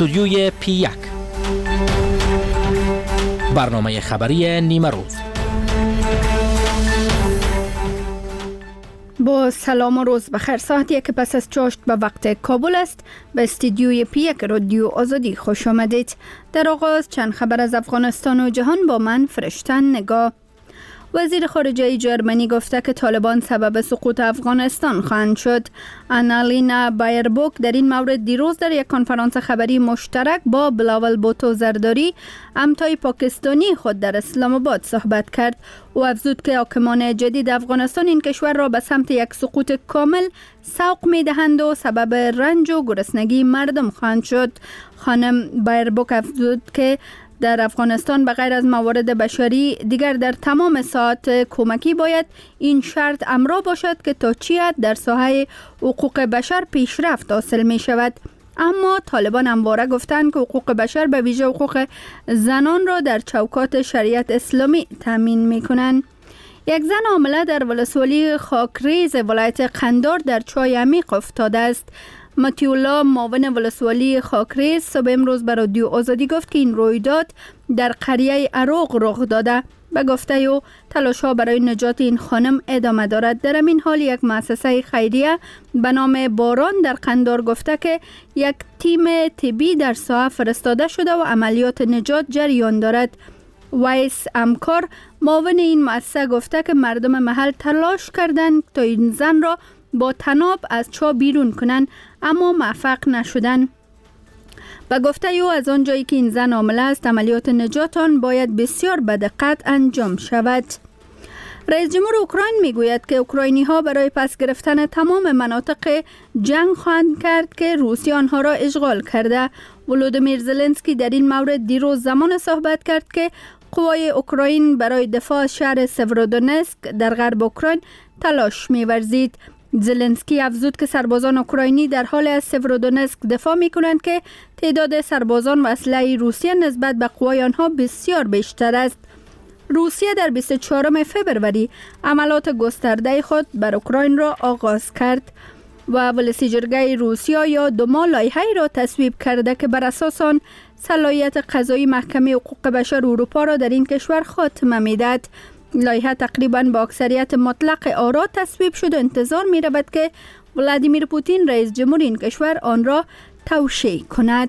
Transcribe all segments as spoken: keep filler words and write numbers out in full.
استودیوی پی یک، برنامه خبری نیمه روز. با سلام و روز بخیر. ساعتی که پس از چاشت به وقت کابل است، به استودیوی پی یک رادیو آزادی خوش آمدید. در آغاز چند خبر از افغانستان و جهان با من فرشتن نگاه. وزیر خارجه جرمنی گفته که طالبان سبب سقوط افغانستان خواهند شد. آنالینا بایربوک در این مورد دیروز در یک کنفرانس خبری مشترک با بلاول بوتو زرداری، همتای پاکستانی خود در اسلام آباد صحبت کرد. او افزود که حاکمان جدید افغانستان این کشور را به سمت یک سقوط کامل سوق می دهند و سبب رنج و گرسنگی مردم خواهند شد. خانم بایربوک افزود که در افغانستان بغیر از موارد بشری دیگر در تمام ساعات کمکی باید این شرط امرا باشد که تا چی حد در ساحه حقوق بشر پیشرفت حاصل می شود. اما طالبان همواره گفتند که حقوق بشر به ویژه حقوق زنان را در چوکات شریعت اسلامی تامین می کنند. یک زن حامله در ولسوالی خاکریز ولایت قندار در چاه عمیق افتاده است. متیولا معاون ولسوالی خاکریز صبح امروز به رادیو آزادی گفت که این رویداد در قریه اروق رخ داده. به گفته او تلاش‌ها برای نجات این خانم ادامه دارد. در این حال یک مؤسسه خیریه به نام باران در قندار گفته که یک تیم طبی در ساحه فرستاده شده و عملیات نجات جریان دارد. وایس امکار معاون این مؤسسه گفته که مردم محل تلاش کردند تا این زن را با طناب از چاه بیرون کنند اما موفق نشدند. به گفته او از آنجایی که این زن حامله است، عملیات نجات آن باید بسیار به دقت انجام شود. رئیس جمهور اوکراین میگوید که اوکراینی ها برای پس گرفتن تمام مناطق جنگ خواهند کرد که روسیه آنها را اشغال کرده. ولودیمیر زلنسکی در این مورد دیروز زمان صحبت کرد که قوای اوکراین برای دفاع از شهر سورودونسک در غرب اوکراین تلاش می‌ورزید. زلنسکی افزود که سربازان اوکراینی در حال از سورودونسک دفاع می کنند که تعداد سربازان و اسلحه روسیه نسبت به قوای آنها بسیار بیشتر است. روسیه در بیست و چهارم فوریه عملات گسترده خود بر اوکراین را آغاز کرد و ولسی جرگه روسیه یا دوما لایحه‌ای را تصویب کرده که بر اساس آن صلاحیت قضایی محکمه حقوق بشر اروپا را در این کشور خاتمه می‌دهد. لایحه تقریباً با اکثریت مطلق آرا تصویب شد و انتظار می رود که ولادیمیر پوتین رئیس جمهور این کشور آن را توشیح کند.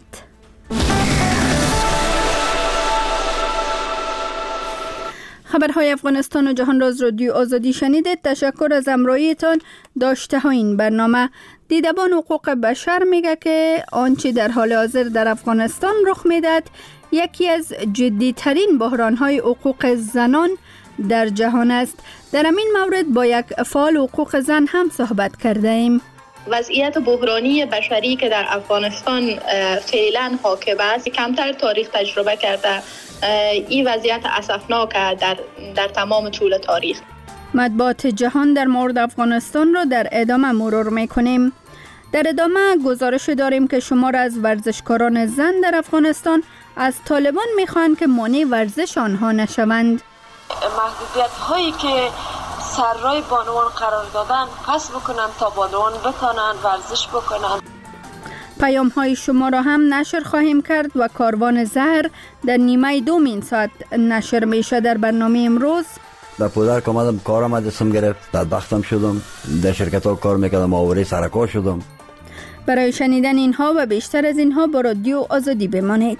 خبرهای افغانستان و جهان را از رادیو آزادی شنیدید. تشکر از همراهیتان. داشته ها این برنامه. دیدبان حقوق بشر میگه که آنچه در حال حاضر در افغانستان رخ میدهد یکی از جدیترین بحرانهای حقوق زنان در جهان است. در این مورد با یک فعال حقوق زن هم صحبت کرده ایم. وضعیت بحرانی بشری که در افغانستان فعلا حاکم است کمتر تاریخ تجربه کرده. این وضعیت اسفناک در در تمام طول تاریخ. مطبوعات جهان در مورد افغانستان را در ادامه مرور میکنیم. در ادامه گزارش داریم که شمار از ورزشکاران زن در افغانستان از طالبان میخوان که مانع ورزش آنها نشوند. محدودیت هایی که سر رای بانوان قرار دادن پس بکنن تا بانوان بتانن ورزش بکنن. پیام های شما را هم نشر خواهیم کرد و کاروان زهر در نیمه دوم این ساعت نشر میشه. در برنامه امروز در پودرک آمدم، کارم دستم گرفت، بدبختم شدم، در شرکت ها کار میکردم، آوری سرکار شدم. برای شنیدن اینها و بیشتر از اینها با رادیو آزادی بمانید.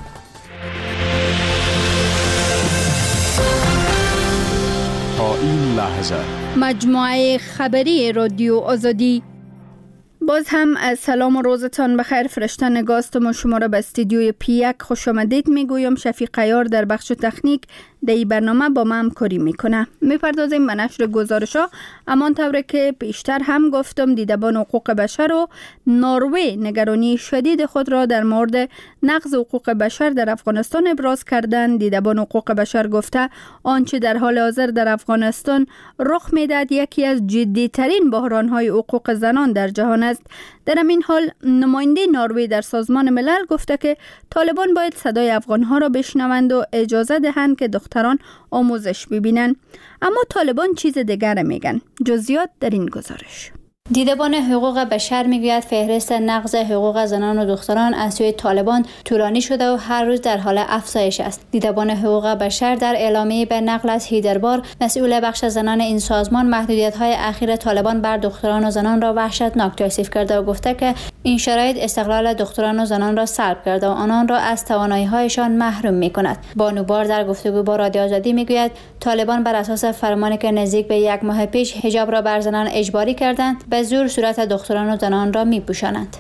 تا این لحظه مجموعه خبری رادیو آزادی. باز هم از سلام و روزتان بخیر. فرشتن نگاستم و شما را به استودیوی پی یک خوش آمدید میگویم. شفیق عیار در بخش تکنیک در این برنامه با ما همکاری میکنه. میپردازیم به نشر گزارش ها. امان طوره که پیشتر هم گفتم دیدبان حقوق بشر و نروژ نگرانی شدید خود را در مورد نقض حقوق بشر در افغانستان ابراز کردند. دیدبان حقوق بشر گفته آنچه در حال حاضر در افغانستان رخ میدهد یکی از جدیترین بحران های حقوق زنان در جهان است. در همین حال نماینده نروژ در سازمان ملل گفته که طالبان باید صدای افغانها را بشنوند و اجازه دهند که دختران آموزش ببینند. اما طالبان چیز دیگر میگن. جزئیات در این گزارش. دیدبان حقوق بشر میگوید فهرست نقض حقوق زنان و دختران از سوی طالبان طولانی شده و هر روز در حال افزایش است. دیدبان حقوق بشر در اعلامیه به نقل از هیدربار، مسئول بخش زنان این سازمان، محدودیت‌های اخیر طالبان بر دختران و زنان را وحشتناک توصیف کرده و گفته که این شرایط استقلال دختران و زنان را سلب کرده و آنان را از توانایی‌هایشان محروم می‌کند. بانوبار در گفتگو با رادیو آزادی میگوید طالبان بر اساس فرمانی که نزدیک به یک ماه پیش حجاب را بر زنان اجباری کردند، به زور صورت دختران و زنان را می‌پوشانند.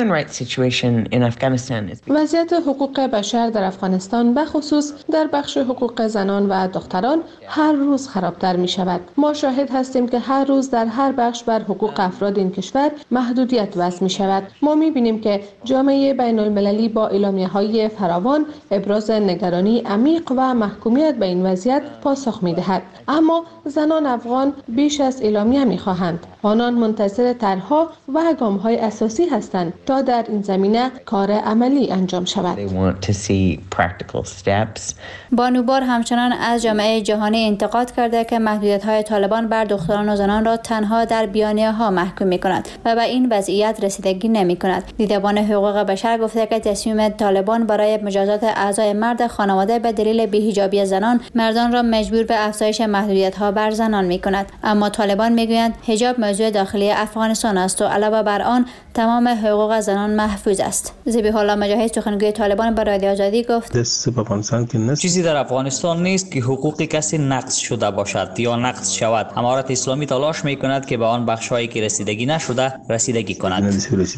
وضعیت حقوق بشر در افغانستان به خصوص در بخش حقوق زنان و دختران هر روز خرابتر می شود. ما شاهد هستیم که هر روز در هر بخش بر حقوق افراد این کشور محدودیت وضع می شود. ما می بینیم که جامعه بین المللی با اعلامیه های فراوان ابراز نگرانی عمیق و محکومیت به این وضعیت پاسخ می دهد. اما زنان افغان بیش از اعلامیه می خواهند. آنان منتظر طرح‌ها و گام‌های اساسی هستند تا در این زمینه کار عملی انجام شود. بانوبار همچنان از جامعه جهانی انتقاد کرده که محدودیت‌های طالبان بر دختران و زنان را تنها در بیانیه‌ها محکوم می‌کند و به این وضعیت رسیدگی نمی‌کند. دیدبان حقوق بشر گفته که تصمیم طالبان برای مجازات اعضای مرد خانواده به دلیل بی‌حجابی زنان مردان را مجبور به افزایش محدودیت‌ها بر زنان می‌کند. اما طالبان می‌گویند حجاب موضوع داخلی افغانستان است و علاوه بر آن تمام حقوق زنان محفوظ است. ذبیح الله مجاهد سخنگوی طالبان به رادیو آزادی گفت چیزی در افغانستان نیست که حقوق کسی نقض شده باشد یا نقض شود. امارت اسلامی تلاش می‌کند که به آن بخش‌هایی که رسیدگی نشده رسیدگی کند.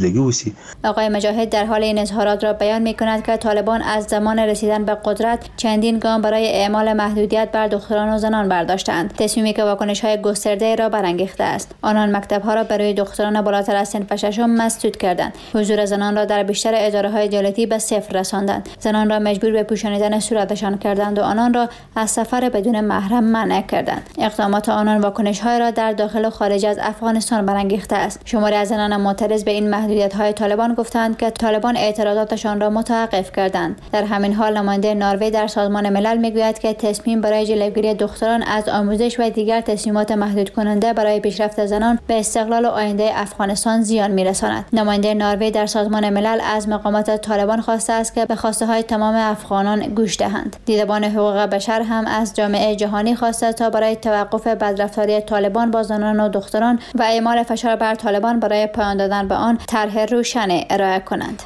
آقای مجاهد در حال این اظهارات را بیان می‌کند که طالبان از زمان رسیدن به قدرت چندین گام برای اعمال محدودیت بر دختران و زنان برداشتند، تصمیمی که واکنش‌های گسترده را برانگیخته است. آنان مکتب‌ها را برای دختران بالاتر از صنف ششم مسدود کردند. حضور زنان را در بیشتر اداره‌های دولتی به صفر رساندند. زنان را مجبور به پوشانیدن صورتشان کردند و آنان را از سفر بدون محرم منع کردند. اقدامات آنان واکنش‌های را در داخل و خارج از افغانستان برانگیخته است. شماری از زنان معترض به این محدودیت‌های طالبان گفتند که طالبان اعتراضاتشان را متوقف کردند. در همین حال نماینده نروژ در سازمان ملل میگوید که تصمیم برای جلوگیری دختران از آموزش و دیگر تصمیمات محدود کننده برای پیشرفت زنان به استقلال و آینده افغانستان زیان می‌رساند. نماینده نروژ در سازمان ملل از مقامات طالبان خواسته است که به خواسته‌های تمام افغانان گوش دهند. دیدبان حقوق بشر هم از جامعه جهانی خواسته تا برای توقف بدرفتاری طالبان با زنان و دختران و اعمال فشار بر طالبان برای پایان دادن به آن طرح روشن ارائه کنند.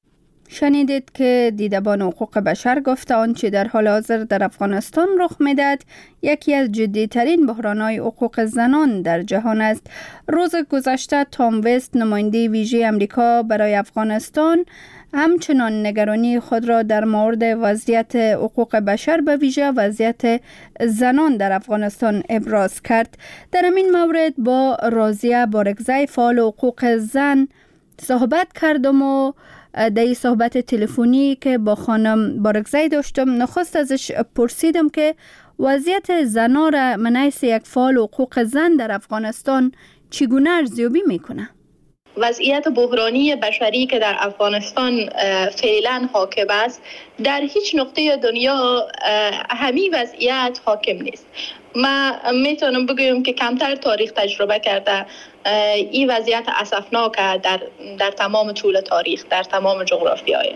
شنیدید که دیدبان حقوق بشر گفته آنچه در حال حاضر در افغانستان رخ می‌دهد یکی از جدی‌ترین بحران‌های حقوق زنان در جهان است. روز گذشته تام وست نماینده ویژه آمریکا برای افغانستان همچنان نگرانی خود را در مورد وضعیت حقوق بشر به ویژه وضعیت زنان در افغانستان ابراز کرد. در همین مورد با راضیه بارگزی فعال حقوق زن صحبت کردم و در این صحبت تلفنی که با خانم بارگزی داشتم نخست ازش پرسیدم که وضعیت زنان را من حیث یک فعال حقوق زن در افغانستان چگونه ارزیابی میکنه؟ وضعیت بحرانی بشری که در افغانستان فعلا حاکم است در هیچ نقطه دنیا همین وضعیت حاکم نیست. ما میتونم بگویم که کمتر تاریخ تجربه کرده این وضعیت اسفناک در در تمام طول تاریخ، در تمام جغرافیای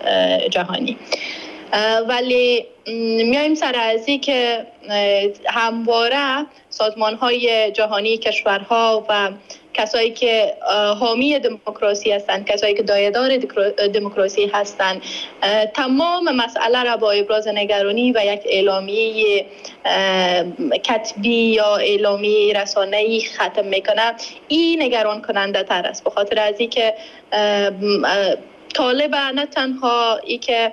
جهانی. ولی میایم سر ازی که همواره سازمان‌های جهانی، کشورها و کسایی که حامی دموکراسی هستند، کسایی که دایه‌دار دموکراسی هستند، تمام مسئله را با ابراز نگرانی و یک اعلامیه کتبی یا اعلامیه رسانه‌ای ختم میکنه. این نگران کننده تر است، به خاطر از اینکه طالب نه تنها ای که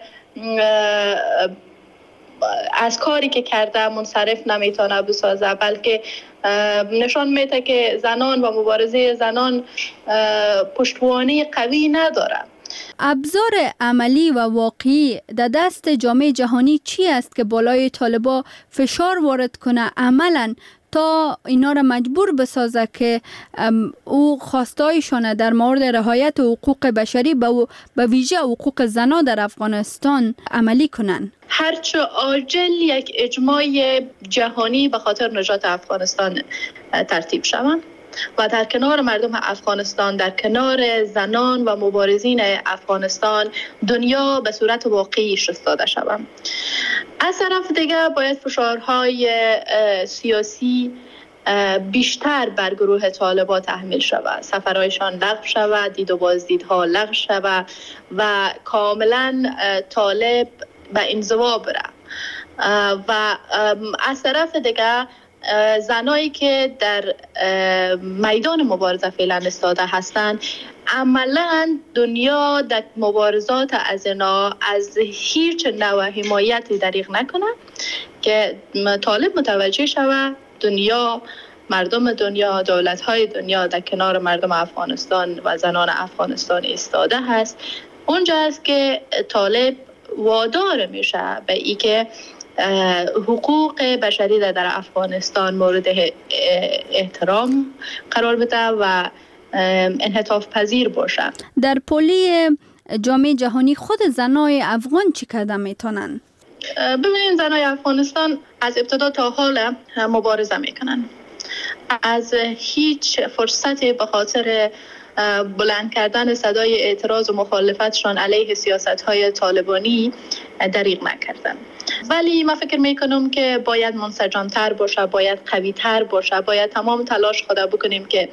از کاری که کرده منصرف نمیتونه بسازه، بلکه نشان میده که زنان و مبارزه زنان پشتوانه قوی نداره. ابزار عملی و واقعی در دست جامعه جهانی چی است که بالای طالبا فشار وارد کنه عملاً تا اینا را مجبور بسازه که او خواستایشان در مورد رعایت حقوق بشری به ویژه حقوق زنا در افغانستان عملی کنن؟ هرچه عاجل یک اجماع جهانی به خاطر نجات افغانستان ترتیب شود. و در کنار مردم افغانستان، در کنار زنان و مبارزین افغانستان دنیا به صورت واقعی ایستاده شود. از طرف دیگه باید فشارهای سیاسی بیشتر بر گروه طالبان تحمیل شود، سفرهایشان لغو شود، دید و بازدیدها لغو شود و کاملا طالب به انزوا بره. و از طرف دیگه زنایی که در میدان مبارزه فعلا ایستاده هستند، عملا دنیا در مبارزات از اینا از هیچ نوع حمایتی دریغ نکنه که طالب متوجه شود دنیا، مردم دنیا، دولت‌های دنیا در کنار مردم افغانستان و زنان افغانستان ایستاده هست. اونجا است که طالب وادار میشه به ای که حقوق بشری در افغانستان مورد احترام قرار بده و انعطاف پذیر باشه. در پلی جامعه جهانی خود زنای افغان چی کردن میتونن؟ ببینید زنای افغانستان از ابتدا تا حال مبارزه میکنن. از هیچ فرصتی به خاطر بلند کردن صدای اعتراض و مخالفتشان علیه سیاست‌های طالبانی دریغ نکردن. ولی من فکر میکنم که باید منسجم‌تر باشه، باید قوی‌تر باشه، باید تمام تلاش خود بکنیم که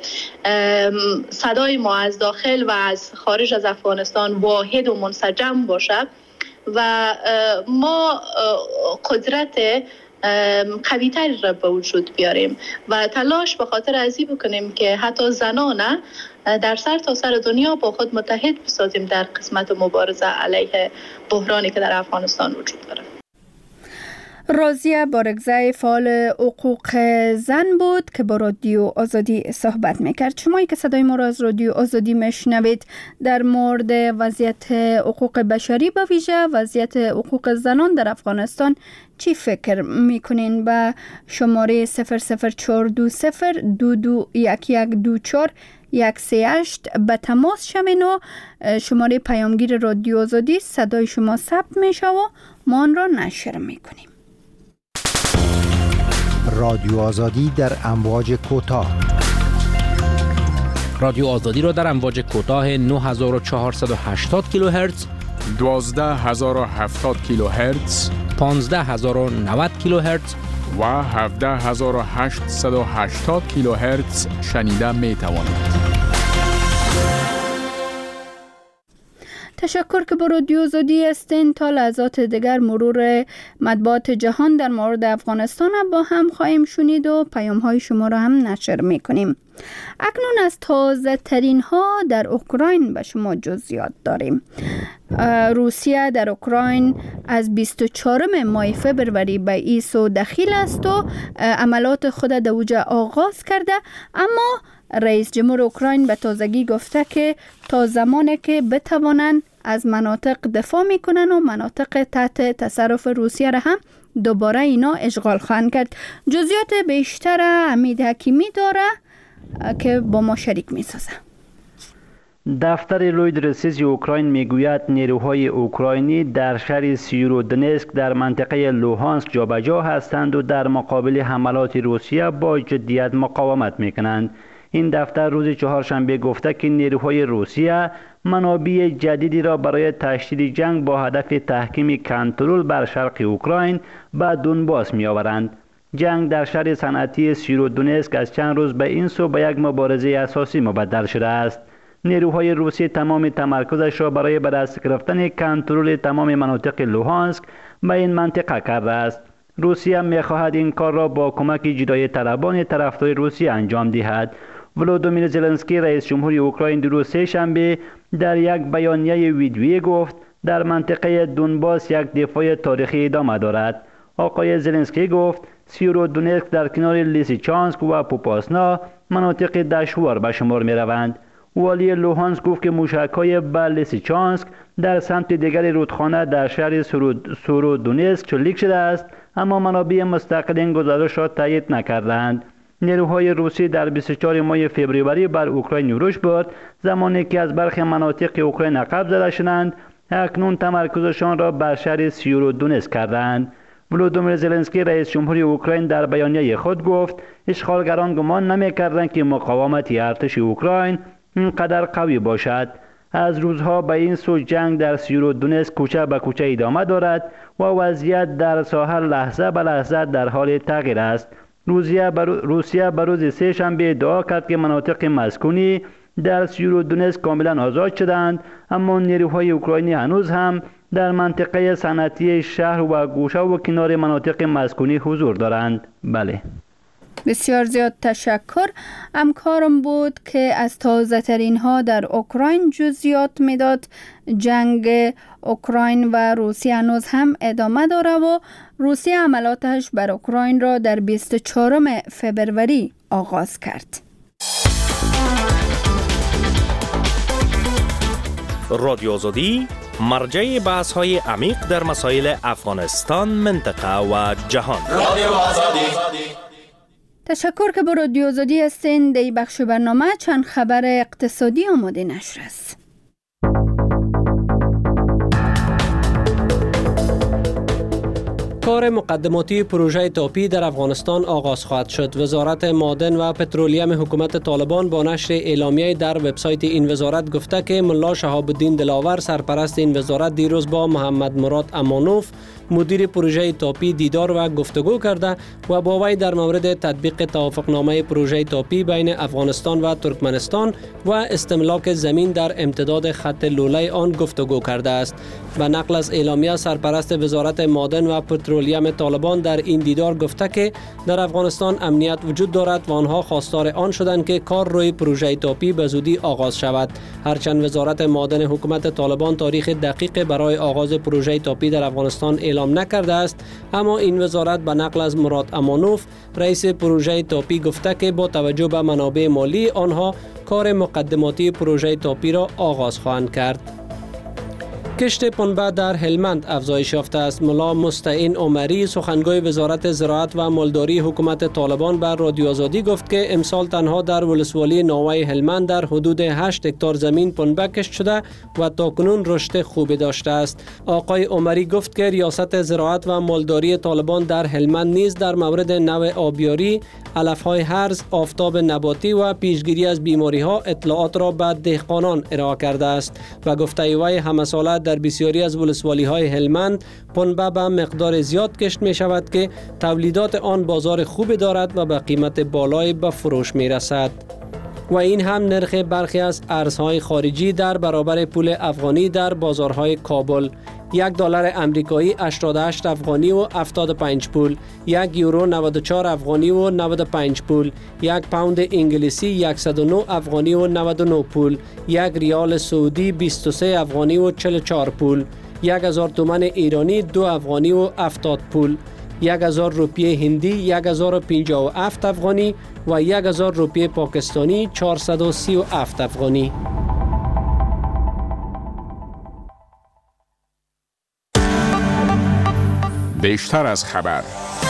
صدای ما از داخل و از خارج از افغانستان واحد و منسجم باشه و ما قدرت قوی‌تری را به وجود بیاریم و تلاش به خاطر ازی بکنیم که حتی زنان در سر تا سر دنیا با خود متحد بسازیم در قسمت مبارزه علیه بحرانی که در افغانستان وجود داره. راضیه بارگزای فعال حقوق زن بود که با رادیو آزادی صحبت میکرد. شمایی که صدای ما را از رادیو آزادی میشنوید در مورد وضعیت حقوق بشری به ویژه وضعیت حقوق زنان در افغانستان چی فکر میکنین؟ به شماره صفر صفر چهار دو صفر دو دو یک یک دو چهار یک سه هشت به تماس شوین و شماره پیامگیر رادیو آزادی صدای شما ثبت میشه و ما آن را نشر میکنیم. رادیو آزادی در امواج کوتاه. رادیو آزادی را در امواج کوتاه نه هزار و چهارصد و هشتاد کیلوهرتز، دوازده هزار و هفتاد کیلوهرتز، پانزده هزار و نود کیلوهرتز و هفده هزار و هشتصد و هشتاد کیلوهرتز شنیده می توانید. تشکر که با رادیو آزادی هستین. تا لحظات دیگر مرور مطبوعات جهان در مورد افغانستان با هم خواهیم شنید و پیام های شما را هم نشر میکنیم. اکنون از تازه ترین ها در اوکراین به شما جزئیات داریم. روسیه در اوکراین از بیست و چهارم ماه فبروری به این سو دخیل است و عملات خود در اوج آغاز کرده، اما رئیس جمهور اوکراین به تازگی گفته که تا زمانی که بتوانند از مناطق دفاع میکنن و مناطق تحت تصرف روسیه را هم دوباره اینا اشغال خواهند کرد. جزئیات بیشتر حمید حکیمی داره که با ما شریک میسازه. دفتر لوید رسیزی اوکراین میگوید نیروهای اوکراینی در شهر سیورودنسک در منطقه لوهانسک جابجا هستند و در مقابل حملات روسیه با جدیت مقاومت میکنند. این دفتر روز چهارشنبه گفته که نیروهای روسیه منابع جدیدی را برای تشدید جنگ با هدف تحکیم کنترل بر شرق اوکراین به دونباس می آورند. جنگ در شهر صنعتی سیورودونسک از چند روز به این سو به یک مبارزه اساسی مبدل شده است. نیروهای روسی تمام تمرکزش را برای به دست گرفتن کنترل تمام مناطق لوهانسک به این منطقه کرده است. روسیه می‌خواهد این کار را با کمک جدای طلبان طرفدار روسیه انجام دهد. ولودیمیر زلنسکی رئیس جمهوری اوکراین دیروز سه‌شنبه در یک بیانیه ویدیویی گفت در منطقه دونباس یک دفاع تاریخی ادامه دارد. آقای زلنسکی گفت سیورودونسک در کنار لیسیچانسک و پوپاسنا مناطق دشوار به شمار می روند. والی لوهانسک گفت که موشک‌های به لیسیچانسک در سمت دیگر رودخانه در شهر سیورودونسک شلیک شده است، اما منابع مستقل این گزارش را تایید نکردند. نیروهای روسی در بیست و چهارم ماه فوریه بر اوکراین یورش برد، زمانی که از برخی مناطق اوکراین عقب زده شدند. اکنون تمرکزشان را بر شهر سیورودونسک کردند. ولودیمیر زلنسکی رئیس جمهوری اوکراین در بیانیه خود گفت اشغالگران گمان نمی‌کردند که مقاومت ارتش اوکراین اینقدر قوی باشد. از روزها به این سو جنگ در سیورودونتسک کوچه به کوچه ادامه دارد و وضعیت در ساحل لحظه به لحظه در حال تغییر است. روسیه بر روز سه شنبه ادعا کرد که مناطق مسکونی در سیورودونتسک کاملا آزاد شدند، اما نیروهای اوکراینی هنوز هم در منطقه صنعتی شهر و گوشه و کنار مناطق مسکونی حضور دارند. بله. بسیار زیاد تشکر. همکارم بود که از تازه ترین ها در اوکراین جزئیات میداد. جنگ اوکراین و روسیه هنوز هم ادامه داره و روسیه عملاتش بر اوکراین را در بیست و چهارم فبروری آغاز کرد. رادیو آزادی مرجع بحث های عمیق در مسائل افغانستان، منطقه و جهان. رادیو آزادی. تشکر که با رادیو آزادی هستین. در بخش برنامه چند خبر اقتصادی آماده نشر است. کار مقدماتی پروژه تاپی در افغانستان آغاز خواهد شد. وزارت معدن و پترولیم حکومت طالبان با نشر اعلامیه در وبسایت این وزارت گفته که ملا شهاب الدین دلاور سرپرست این وزارت دیروز با محمد مراد امانوف مدیر پروژه تاپی دیدار و گفتگو کرده و با وی در مورد تطبیق توافقنامه پروژه تاپی بین افغانستان و ترکمنستان و استملاک زمین در امتداد خط لوله آن گفتگو کرده است. به نقل از اعلامیه سرپرست وزارت معدن و پترولیم طالبان در این دیدار گفته که در افغانستان امنیت وجود دارد و آنها خواستار آن شدند که کار روی پروژه تاپی به زودی آغاز شود. هرچند وزارت معدن حکومت طالبان تاریخ دقیق برای آغاز پروژه تاپی در افغانستان اعلام نکرده است، اما این وزارت به نقل از مراد امانوف رئیس پروژه تاپی گفته که با توجه به منابع مالی آنها کار مقدماتی پروژه تاپی را آغاز خواهند کرد. کشت پنبه در هلمند افزایش یافته است. ملا مستعین عمری سخنگوی وزارت زراعت و مالداری حکومت طالبان بر رادیو آزادی گفت که امسال تنها در ولسوالی ناوه هلمند در حدود هشت هکتار زمین پنبه کشت شده و تاکنون رشد خوبی داشته است. آقای عمری گفت که ریاست زراعت و مالداری طالبان در هلمند نیز در مورد نوع آبیاری، علف‌های هرز، آفتاب نباتی و پیشگیری از بیماری‌ها اطلاعات را به دهقانان ارائه کرده است و گفته وی همه ساله در بسیاری از ولسوالی‌های هلمند پنبه به مقدار زیاد کشت می شود که تولیدات آن بازار خوبی دارد و به قیمت بالای به فروش می رسد. و این هم نرخ برخی از ارزهای خارجی در برابر پول افغانی در بازارهای کابل. یک دلار امریکایی هشتاد و هشت افغانی و هفتاد و پنج پول، یک یورو نود و چهار افغانی و نود و پنج پول، یک پوند انگلیسی صد و نه افغانی و نود و نه پول، یک ریال سعودی بیست و سه افغانی و چهل و چهار پول، یک هزار تومان ایرانی دو افغانی و هفتاد پول، یک هزار روپیه هندی یک هزار و پنجاه و هفت افغانی و یک هزار روپیه پاکستانی چهارصد و سی و هفت افغانی. بیشتر از خبر.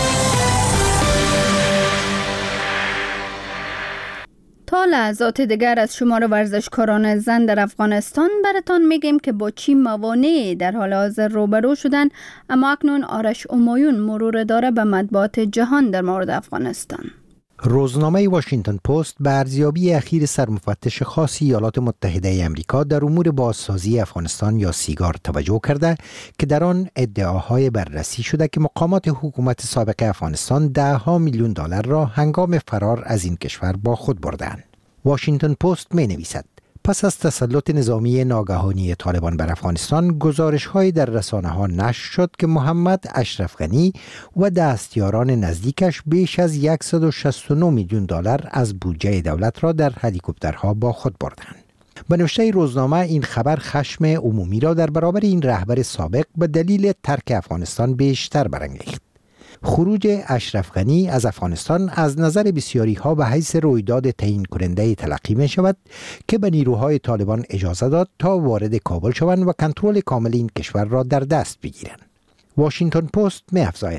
تا لحظات دیگر از شمار ورزشکاران زن در افغانستان براتان میگیم که با چی موانعی در حال حاضر روبرو شدن، اما اکنون آرش امایون مرور داره به مطبوعات جهان در مورد افغانستان. روزنامه واشنگتن پست به ارزیابی اخیر سرمفتش خاص ایالات متحده آمریکا در امور بازسازی افغانستان یا سیگار توجه کرده که در آن ادعاهای بررسی شده که مقامات حکومت سابق افغانستان ده ها میلیون دلار را هنگام فرار از این کشور با خود بردند. واشنگتن پست می نویسد پس از تسلط نظامی ناگهانی طالبان بر افغانستان، گزارش‌های در رسانه‌ها نشر شد که محمد اشرف غنی و دستیاران نزدیکش بیش از صد و شصت و نه میلیون دلار از بودجه دولت را در هلیکوپترها با خود بردند. به نوشته روزنامه این خبر خشم عمومی را در برابر این رهبر سابق به دلیل ترک افغانستان بیشتر برانگیخت. خروج اشرف غنی از افغانستان از نظر بسیاری ها به حیث رویداد تعیین کننده تلقی می شود که به نیروهای طالبان اجازه داد تا وارد کابل شوند و کنترل کامل این کشور را در دست بگیرند. واشنگتن پست می افزاید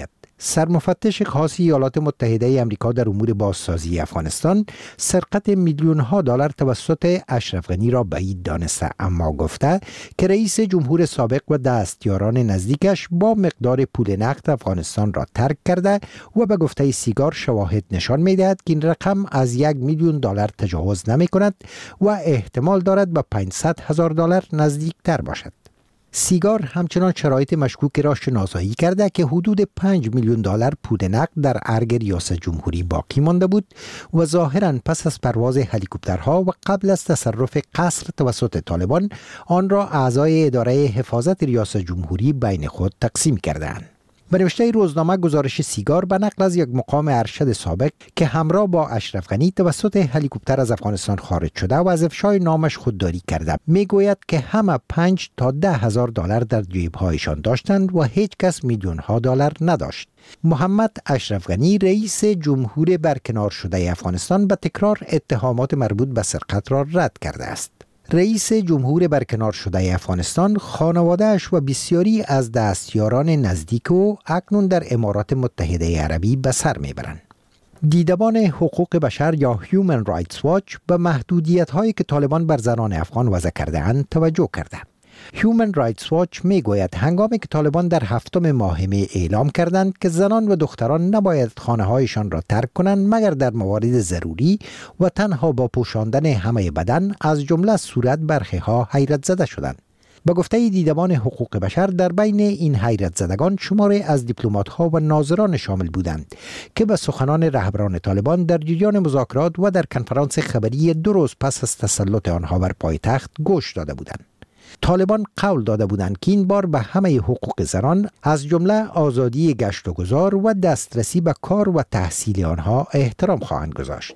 سرمفتش خاص ایالات متحده آمریکا در امور بازسازی افغانستان سرقت میلیون ها دلار توسط اشرف غنی را بعید دانسته، اما گفته که رئیس جمهور سابق و دستیاران نزدیکش با مقدار پول نقد افغانستان را ترک کرده و به گفته سیگار شواهد نشان می‌دهد که این رقم از یک میلیون دلار تجاوز نمی کند و احتمال دارد به پانصد هزار دلار نزدیک تر باشد. سیگار همچنان شرایط مشکوک را شناسایی کرده که حدود پنج میلیون دلار پول نقد در ارگ ریاست جمهوری باقی مانده بود و ظاهراً پس از پرواز هلیکوپترها و قبل از تصرف قصر توسط طالبان آن را اعضای اداره حفاظت ریاست جمهوری بین خود تقسیم کردند. به نوشته روزنامه گزارش سیگار به نقل از یک مقام ارشد سابق که همراه با اشرف غنی توسط هلیکوپتر از افغانستان خارج شده و از افشای نامش خودداری کرده، میگوید که همه پنج تا ده هزار دلار در جیب‌هایشان داشتند و هیچ کس میلیون ها دلار نداشت. محمد اشرف غنی رئیس جمهور برکنار شده افغانستان به تکرار اتهامات مربوط به سرقت را رد کرده است. رئیس جمهور برکنار شده افغانستان، خانواده‌اش و بسیاری از دستیاران نزدیک او اکنون در امارات متحده عربی به سر میبرند. دیدبان حقوق بشر یا هیومن رایتس واچ به محدودیت‌هایی که طالبان بر زنان افغان وضع کرده‌اند توجه کرده. هیومن رایتس واچ میگوید هنگامی که طالبان در هفتم ماه می اعلام کردند که زنان و دختران نباید خانه‌هایشان را ترک کنند مگر در موارد ضروری و تنها با پوشاندن همه بدن، از جمله صورت برخی‌ها حیرت زده شدند. به گفته دیدبان حقوق بشر در بین این حیرت زدگان شماری از دیپلمات‌ها و ناظران شامل بودند که به سخنان رهبران طالبان در جریان مذاکرات و در کنفرانس خبری دو روز پس از تسلط آنها بر پایتخت گوش داده بودند. طالبان قول داده بودند که این بار به همه حقوق زنان از جمله آزادی گشت و گذار و دسترسی به کار و تحصیل آنها احترام خواهند گذاشت.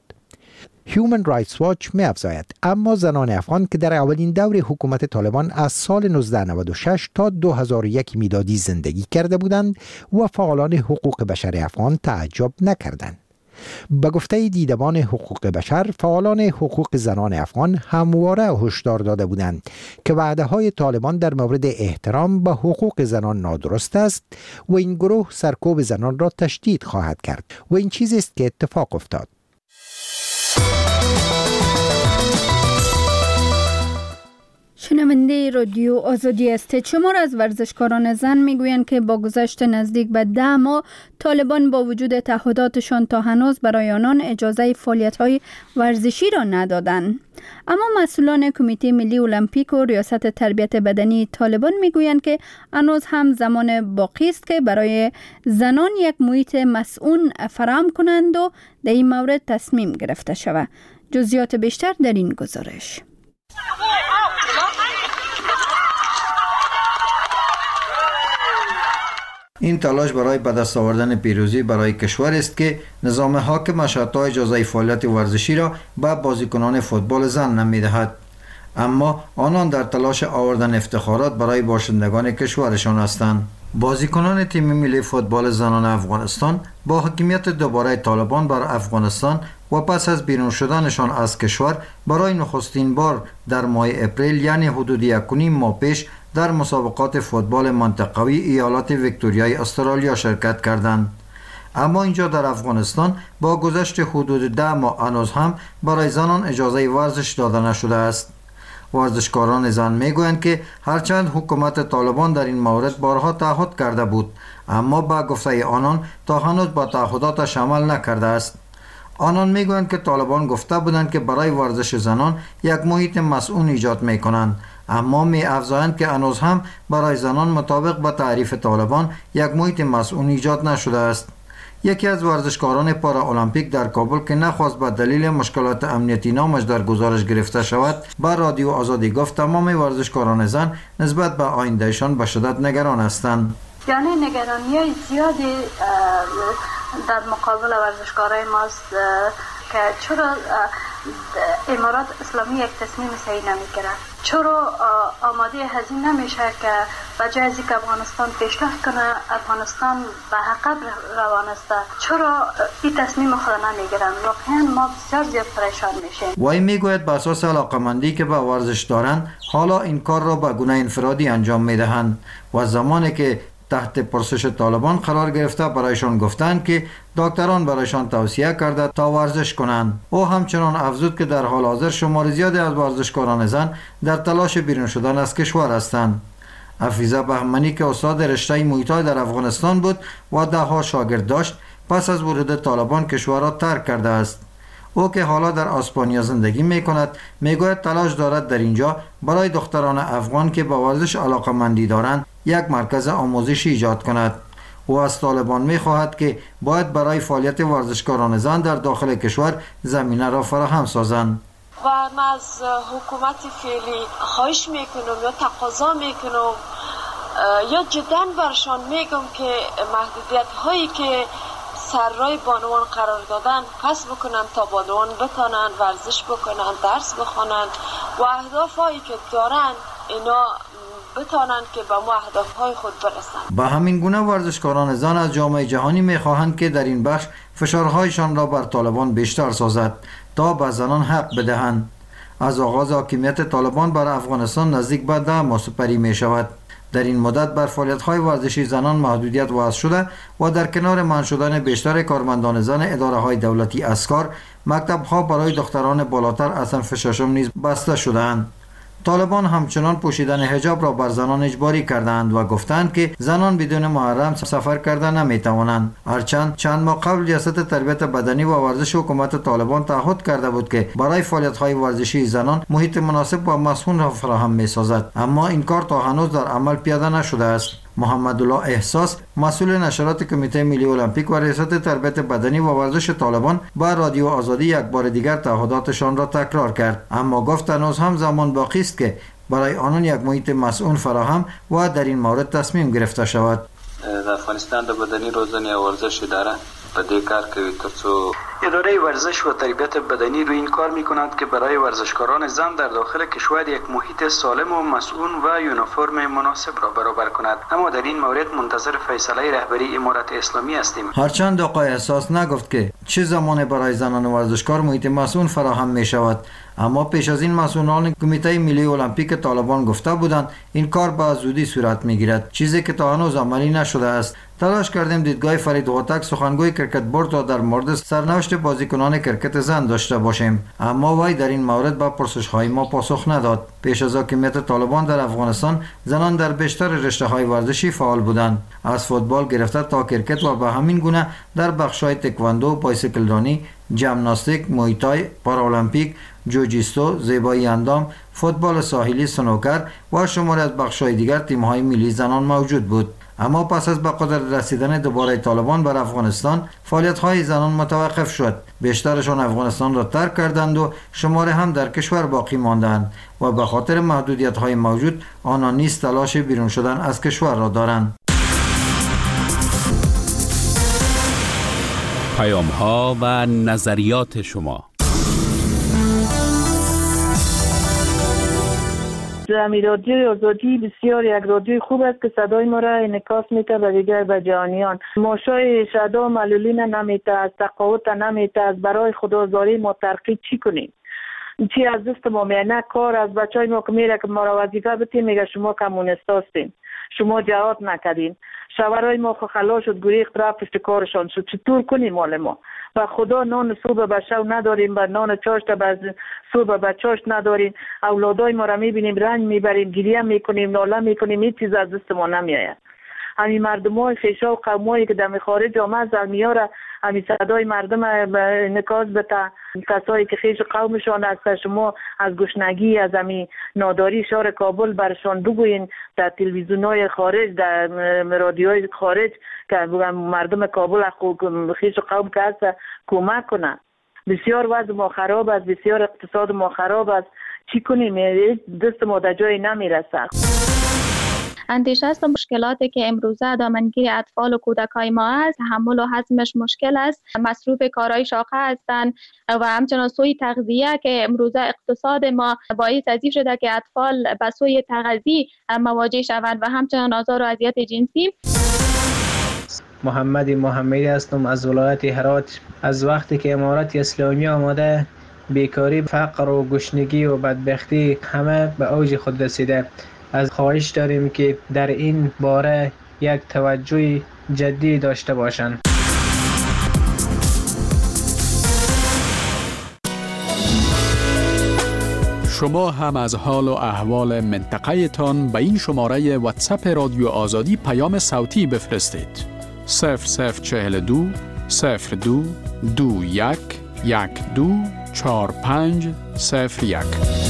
هیومن رایتس واچ می افزاید اما زنان افغان که در اولین دور حکومت طالبان از سال نوزده نود و شش تا دو هزار و یک میلادی زندگی کرده بودند و فعالان حقوق بشر افغان تعجب نکردند. به گفته دیدبان حقوق بشر، فعالان حقوق زنان افغان همواره هشدار داده بودند که وعده‌های طالبان در مورد احترام به حقوق زنان نادرست است و این گروه سرکوب زنان را تشدید خواهد کرد و این چیزی است که اتفاق افتاد. شنونده رادیو آزادی است. شمار از ورزشکاران زن میگویند که با گذشت نزدیک به ده ماه طالبان با وجود تعهداتشان تا هنوز برای آنان اجازه فعالیت‌های ورزشی را ندادند. اما مسئولان کمیته ملی المپیک و ریاست تربیت بدنی طالبان میگویند که هنوز هم زمان باقی است که برای زنان یک محیط مسئول فراهم کنند و در این مورد تصمیم گرفته شود. جزئیات بیشتر در این گزارش. این تلاش برای به دست آوردن پیروزی برای کشور است که نظام حاکمش حتی اجازه فعالیت ورزشی را به بازیکنان فوتبال زن نمی‌دهد، اما آنان در تلاش آوردن افتخارات برای باشندگان کشورشان هستند. بازیکنان تیم ملی فوتبال زنان افغانستان با حاکمیت دوباره طالبان بر افغانستان و پس از بیرون شدنشان از کشور برای نخستین بار در ماه اپریل، یعنی حدود یک و نیم ماه پیش، در مسابقات فوتبال منطقوی ایالات ویکتوریای استرالیا شرکت کردند. اما اینجا در افغانستان با گذشت حدود ده ماه هنوز هم برای زنان اجازه ورزش داده نشده است. ورزشکاران زن میگویند که هرچند حکومت طالبان در این مورد بارها تعهد کرده بود، اما با گفته آنان تا هنوز با تعهداتش عمل نکرده است. آنان میگویند که طالبان گفته بودند که برای ورزش زنان یک محیط مسئول ایجاد میکنند، اما می افزایند که هنوز هم برای زنان مطابق با تعریف طالبان یک محیط مسئول ایجاد نشده است. یکی از ورزشکاران پارا المپیک در کابل که نخواست به دلیل مشکلات امنیتی نامش در گزارش گرفته شود، با رادیو آزادی گفت تمام ورزشکاران زن نسبت به آیندهشان به شدت نگران هستند. یعنی نگرانی زیادی در مقابل ورزشکارای ماست که چرا امارات اسلامی یک تصمیم صحیح نمیگیره، چرا آماده هزینه نمیشه که بجای از اینکه افغانستان پیشرفت کنه افغانستان به عقب روان است، چرا این تصمیم خود نمیگیرن؟ واقعا ما بسیار زیاد پریشان میشیم. وی میگوید به اساس علاقمندی که به ورزش دارند حالا این کار را به گونه انفرادی انجام میدهند و زمانی که تحت پرسش طالبان قرار گرفته برایشان گفتند که دکتران برایشان توصیه کرده تا ورزش کنند. او همچنان افزود که در حال حاضر شمار زیادی از ورزشکاران زن در تلاش بیرون شدن از کشور هستند. افیزه بهمنی که استاد رشته محیط در افغانستان بود و ده ها شاگرد داشت، پس از ورود طالبان کشور را ترک کرده است. او که حالا در اسپانیا زندگی می کند می گوید تلاش دارد در اینجا برای دختران افغان که به ورزش علاقه‌مندی دارند یک مرکز آموزشی ایجاد کند. او از طالبان می خواهد که باید برای فعالیت ورزشکاران زن در داخل کشور زمینه را فراهم سازند. و من از حکومت فعلی خواهش میکنم یا تقاضا میکنم یا جدا برشان میگم که محدودیت هایی که سر رای بانوان قرار دادن پس بکنن تا بانوان بتانن ورزش بکنن، درس بخونن و اهداف هایی که دارن اینا بتانن که به ما اهداف های خود برسن. به همین گونه ورزشکاران زن از جامعه جهانی میخواهند که در این بخش فشارهایشان را بر طالبان بیشتر سازد تا به زنان حق بدهند. از آغاز حاکمیت طالبان بر افغانستان نزدیک به ده ماه سپری می شود. در این مدت بر فعالیت‌های ورزشی زنان محدودیت وضع شده و در کنار منع شدن بیشتر کارمندان زن اداره‌های دولتی از کار، مکتب‌ها برای دختران بالاتر از صنف ششم نیز بسته شده‌اند. طالبان همچنان پوشیدن حجاب را بر زنان اجباری کردند و گفتند که زنان بدون محرم سفر کرده نمی‌توانند. هرچند چند ماه قبل ریاست تربیت بدنی و ورزش حکومت طالبان تعهد کرده بود که برای فعالیت‌های ورزشی زنان محیط مناسب و مسئول را فراهم می‌سازد، اما این کار تا هنوز در عمل پیاده نشده است. محمد الله احساس، مسئول نشرات کمیته ملی المپیک و ریاست تربیت بدنی و ورزش طالبان، با رادیو آزادی یک بار دیگر تعهداتشان را تکرار کرد، اما گفت هنوز هم زمان باقی است که برای آنان یک محیط مسئول فراهم و در این مورد تصمیم گرفته شود. در افغانستان د بدنی روزنه او ورزش اداره په دې کار کوي ترڅو اداره ورزش و تربیت بدنی روی این کار میکند که برای ورزشکاران زن در داخل کشور یک محیط سالم و مسئول و یونیفرم مناسب را برابر کند. اما در این مورد منتظر فیصله رهبری امارت اسلامی هستیم. هرچند آقای احساس نگفت که چه زمان برای زنان ورزشکار محیط مسئول فراهم می شود، اما پیش از این مسئولان کمیته ملی المپیک طالبان گفته بودند این کار به زودی صورت میگیرد، چیزی که تا هنوز عملی نشده است. تلاش کردیم دیدگاه فرید هوتک، سخنگوی کرکت بورد، را در مورد سرنوشت بازیکنان کرکت زن داشته باشیم، اما وی در این مورد به پرسش‌های ما پاسخ نداد. پیش از حاکمیت طالبان در افغانستان زنان در بیشتر رشته‌های ورزشی فعال بودند، از فوتبال گرفته تا کرکت و به همین گونه در بخش‌های تکواندو، بایسیکلرانی، ژیمناستیک، مویتای، پارالمپیک، جوجیستو، زیبایی اندام، فوتبال ساحلی، سنوکر و شماری از بخش‌های دیگر تیم‌های ملی زنان موجود بود. اما پس از به قدرت رسیدن دوباره طالبان بر افغانستان، فعالیت‌های زنان متوقف شد. بیشترشان افغانستان را ترک کردند و شماری هم در کشور باقی ماندند و به خاطر محدودیت‌های موجود آنان نیز تلاش بیرون شدن از کشور را دارند. پیام‌ها و نظریات شما. رادیوی آزادی بسیار یک رادیوی خوب است که صدای ما را انعکاس میده به دیگر به جهانیان. ماشای شدا معلولین نمیته، از تقاوت نمیته، از برای خدازاری ما ترقی چی کنیم؟ چی از دست ما میانه کار از بچهای ما که میره که ما را وظیفه بتیم میگه شما کمونیست هستین، شما جهاد نکردین. شوهرای ما خو خلا شد گریخت رفت پشت کارشان شد، چطور کنیم مال ما؟ و خدا نان صبح به شو نداریم، و نان چاشت به صبح به چاشت نداریم. اولادای ما را میبینیم رنج میبریم، گریه میکنیم، ناله میکنیم، هیچ چیز از دست ما نمیآید. همین مردمای خیشا و قومایی که در خارج آمد در میاره همین صدای مردم نکاز به کسایی که خیش قومشان است. شما از گشنگی، از همین ناداری شهر کابل برشان بگوین در تلویزیون‌های خارج، در رادیوهای خارج که مردم کابل خیش قوم که هست کمک کنه. بسیار وضع ما خراب است، بسیار اقتصاد ما خراب است. چی کنیم؟ دست ما در جایی نمیرسه. اندیشه است مشکلاتی که امروزه دامنگیر اطفال و کودکای ما است، تحمل و هضمش مشکل است، مصروف کارهای شاقه هستند و همچنان سوی تغذیه که امروزه اقتصاد ما باعث از این شده که اطفال به سوی تغذیه مواجه شوند و همچنان آزار و اذیت جنسی. محمد محمدی هستم از ولایت هرات. از وقتی که امارت اسلامی آمده بیکاری، فقر و گشنگی و بدبختی همه به اوج خود رسیده. از خواهش داریم که در این باره یک توجه جدی داشته باشند. شما هم از حال و احوال منطقه تان به این شماره واتساپ رادیو آزادی پیام صوتی بفرستید. صفر صفر چهل دو صفر دو دو یک یک دو چهار پنج صفر یک.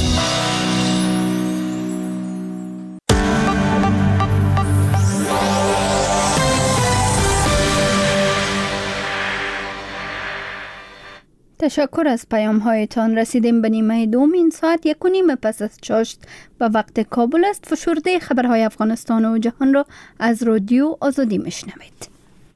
تشکر از پیام هایتان. رسیدیم به نیمه دوم این ساعت یک و نیم پس از چاشت به وقت کابل است. فشرده خبرهای افغانستان و جهان را از رادیو آزادی میشنوید.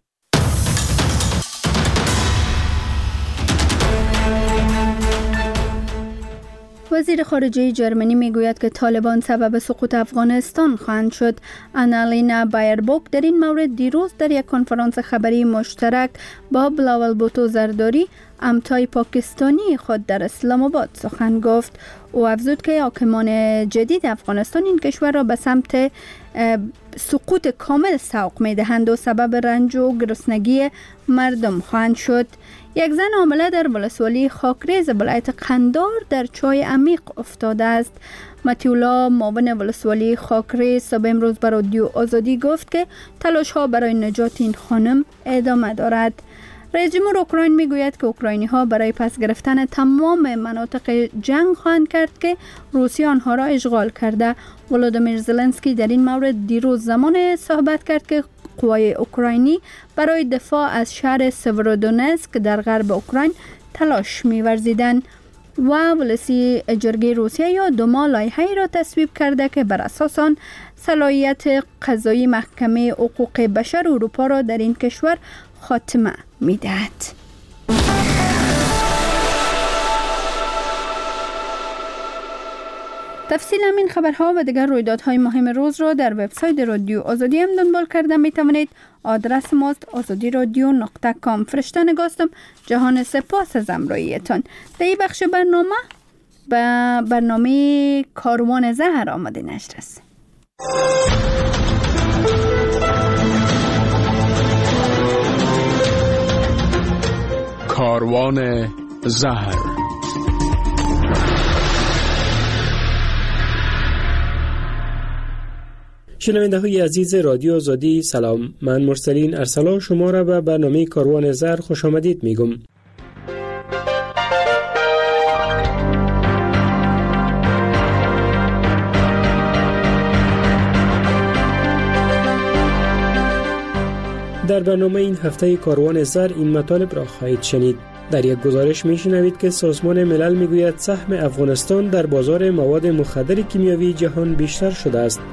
وزیر خارجه جرمنی میگوید که طالبان سبب سقوط افغانستان خواهند شد. آنالینا بایربوک در این مورد دیروز در یک کنفرانس خبری مشترک با بلاول بوتو زرداری امتای پاکستانی خود در اسلام آباد سخن گفت. او افزود که حاکمان جدید افغانستان این کشور را به سمت سقوط کامل سوق میدهند و سبب رنج و گرسنگی مردم خواهند شد. یک زن حامله در ولسوالی خاکریز ولایت قندار در چاه عمیق افتاده است. متیولا معاون ولسوالی خاکریز صبح امروز به رادیو آزادی گفت که تلاش ها برای نجات این خانم ادامه دارد. رئیس جمهور اوکراین میگوید که اوکراینی ها برای پس گرفتن تمام مناطق جنگ خواهند کرد که روسیه آنها را اشغال کرده. ولادیمیر زلنسکی در این مورد دیروز زمان صحبت کرد که قوای اوکراینی برای دفاع از شهر سورودونتسک در غرب اوکراین تلاش می‌ورزیدند و ولسی جرگه روسیه یا دوما لایحه‌ای را تصویب کرده که بر اساس آن صلاحیت قضایی محکمه حقوق بشر اروپا را در این کشور خاتمه می‌دهد. تفصیل همین خبرها و دیگر رویدادهای مهم روز را در وبسایت رادیو آزادی هم دنبال کرده می توانید. آدرس ماست آزادی رادیو نقطه کام. فرشته نگاستم. جهان سپاس از همراهیتان. در این بخش برنامه به برنامه کاروان زهر آماده نشده است. کاروان زهر. شنونده های عزیز رادیو آزادی سلام. من مرسلین ارسلا شما را به برنامه کاروان زهر خوش آمدید میگم. در برنامه این هفته کاروان زهر این مطالب را خواهید شنید. در یک گزارش میشنوید که سازمان ملل میگوید سهم افغانستان در بازار مواد مخدر کیمیاوی جهان بیشتر شده است.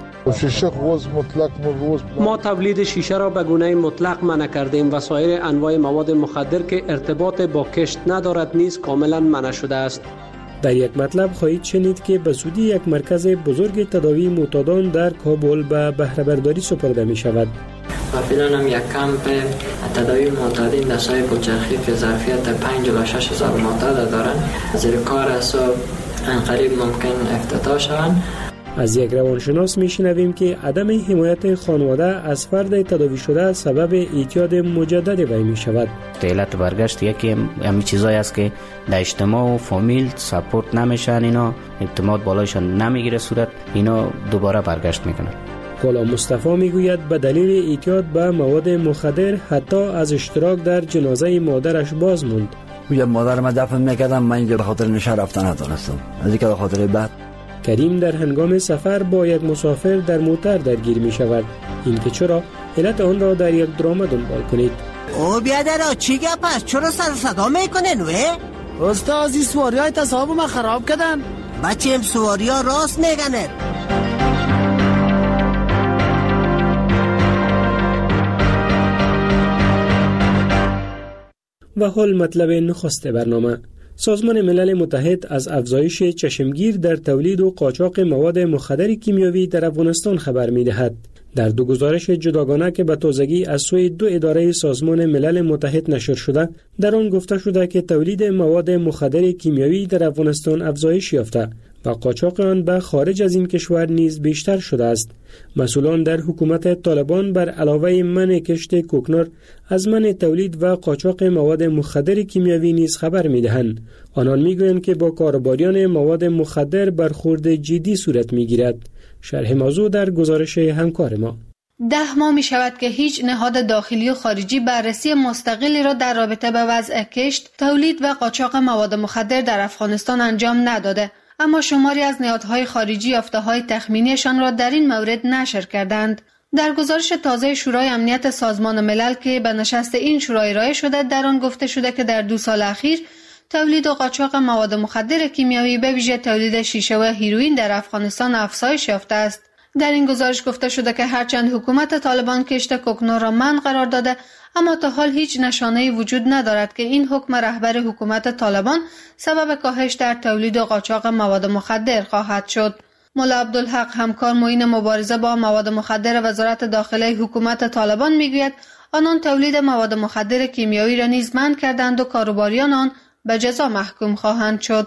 ما تولید شیشه را به گونه مطلق منع کردیم و سایر انواع مواد مخدر که ارتباط با کشت ندارد نیز کاملا منع شده است. در یک مطلب خواهید شنید که به زودی یک مرکز بزرگ تداوی معتادان در کابل به بهره برداری سپرده می شود. و فعلا هم یک کمپ تداوی معتادین در سایه بوچرخی که ظرفیت پنج الی شش هزار معتاد دارند زیر کار است و انقریب ممکن افتتاح شوند. از یک روانشناس میشنویم که عدم حمایت خانواده از فرد تداوی شده سبب ایجاد مجدد وی می شود. علت برگشت یکی همین چیزایی است که در اجتماع و فامیل سپورت نمیشن، اینا اعتماد بالایشان نمیگیره، صورت اینا دوباره برگشت میکنن. غلام مصطفی میگوید به دلیل اعتیاد به مواد مخدر حتی از اشتراک در جنازه مادرش باز موند. یا مادر ما دفن میکردم، من اینجا به خاطر نشه رفتن نتونستم، از اینکه به خاطر بعد. کریم در هنگام سفر با یک مسافر در موتر درگیر می شود. این که چرا؟ علت آن را در یک درام دنبال کنید. او بیادر چی گپ است؟ چرا سر صدا میکنن وی؟ استاد این سواری های تصاحب ما خراب کردن. بچه ام سواری ها راست میگنه. و حال مطلب نخست برنامه. سازمان ملل متحد از افزایش چشمگیر در تولید و قاچاق مواد مخدر کیمیاوی در افغانستان خبر می‌دهد. در دو گزارش جداگانه که به تازگی از سوی دو اداره سازمان ملل متحد نشر شده، در آن گفته شده که تولید مواد مخدر کیمیایی در افغانستان افزایش یافته و قاچاق آن به خارج از این کشور نیز بیشتر شده است. مسئولان در حکومت طالبان بر علاوه منع کشت کوکنار از منع تولید و قاچاق مواد مخدر کیمیایی نیز خبر می‌دهند. آنان می‌گویند که با کاربریان مواد مخدر برخورد جدی صورت می‌گیرد. شرح موضوع در گزارش همکار ما. ده ماه می شود که هیچ نهاد داخلی و خارجی بررسی مستقلی را در رابطه به وضع کشت، تولید و قاچاق مواد مخدر در افغانستان انجام نداده، اما شماری از نهادهای خارجی یافته‌های تخمینیشان را در این مورد نشر کردند. در گزارش تازه شورای امنیت سازمان ملل که به نشست این شورا ارائه شده، در آن گفته شده که در دو سال اخیر تولید و قاچاق مواد مخدر کیمیایی به ویژه تولید شیشه و هیروئین در افغانستان افزایش یافته است. در این گزارش گفته شده که هرچند حکومت طالبان کشت کوکنار را منع قرار داده، اما تا حال هیچ نشانه‌ای وجود ندارد که این حکم رهبر حکومت طالبان سبب کاهش در تولید و قاچاق مواد مخدر خواهد شد. مولا عبدالحق، همکار معین مبارزه با مواد مخدر وزارت داخله حکومت طالبان، میگوید آنان تولید مواد مخدر کیمیایی را نیز منع کردند و کاروباریان آن به جزا محکوم خواهند شد.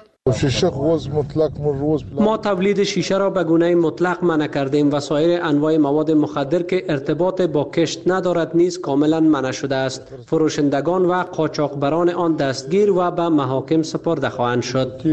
ما تولید شیشه را به گونه مطلق منع کردیم و سایر انواع مواد مخدر که ارتباط با کشت ندارد نیز کاملا منع شده است. فروشندگان و قاچاقبران آن دستگیر و به محاکم سپرده خواهند شد.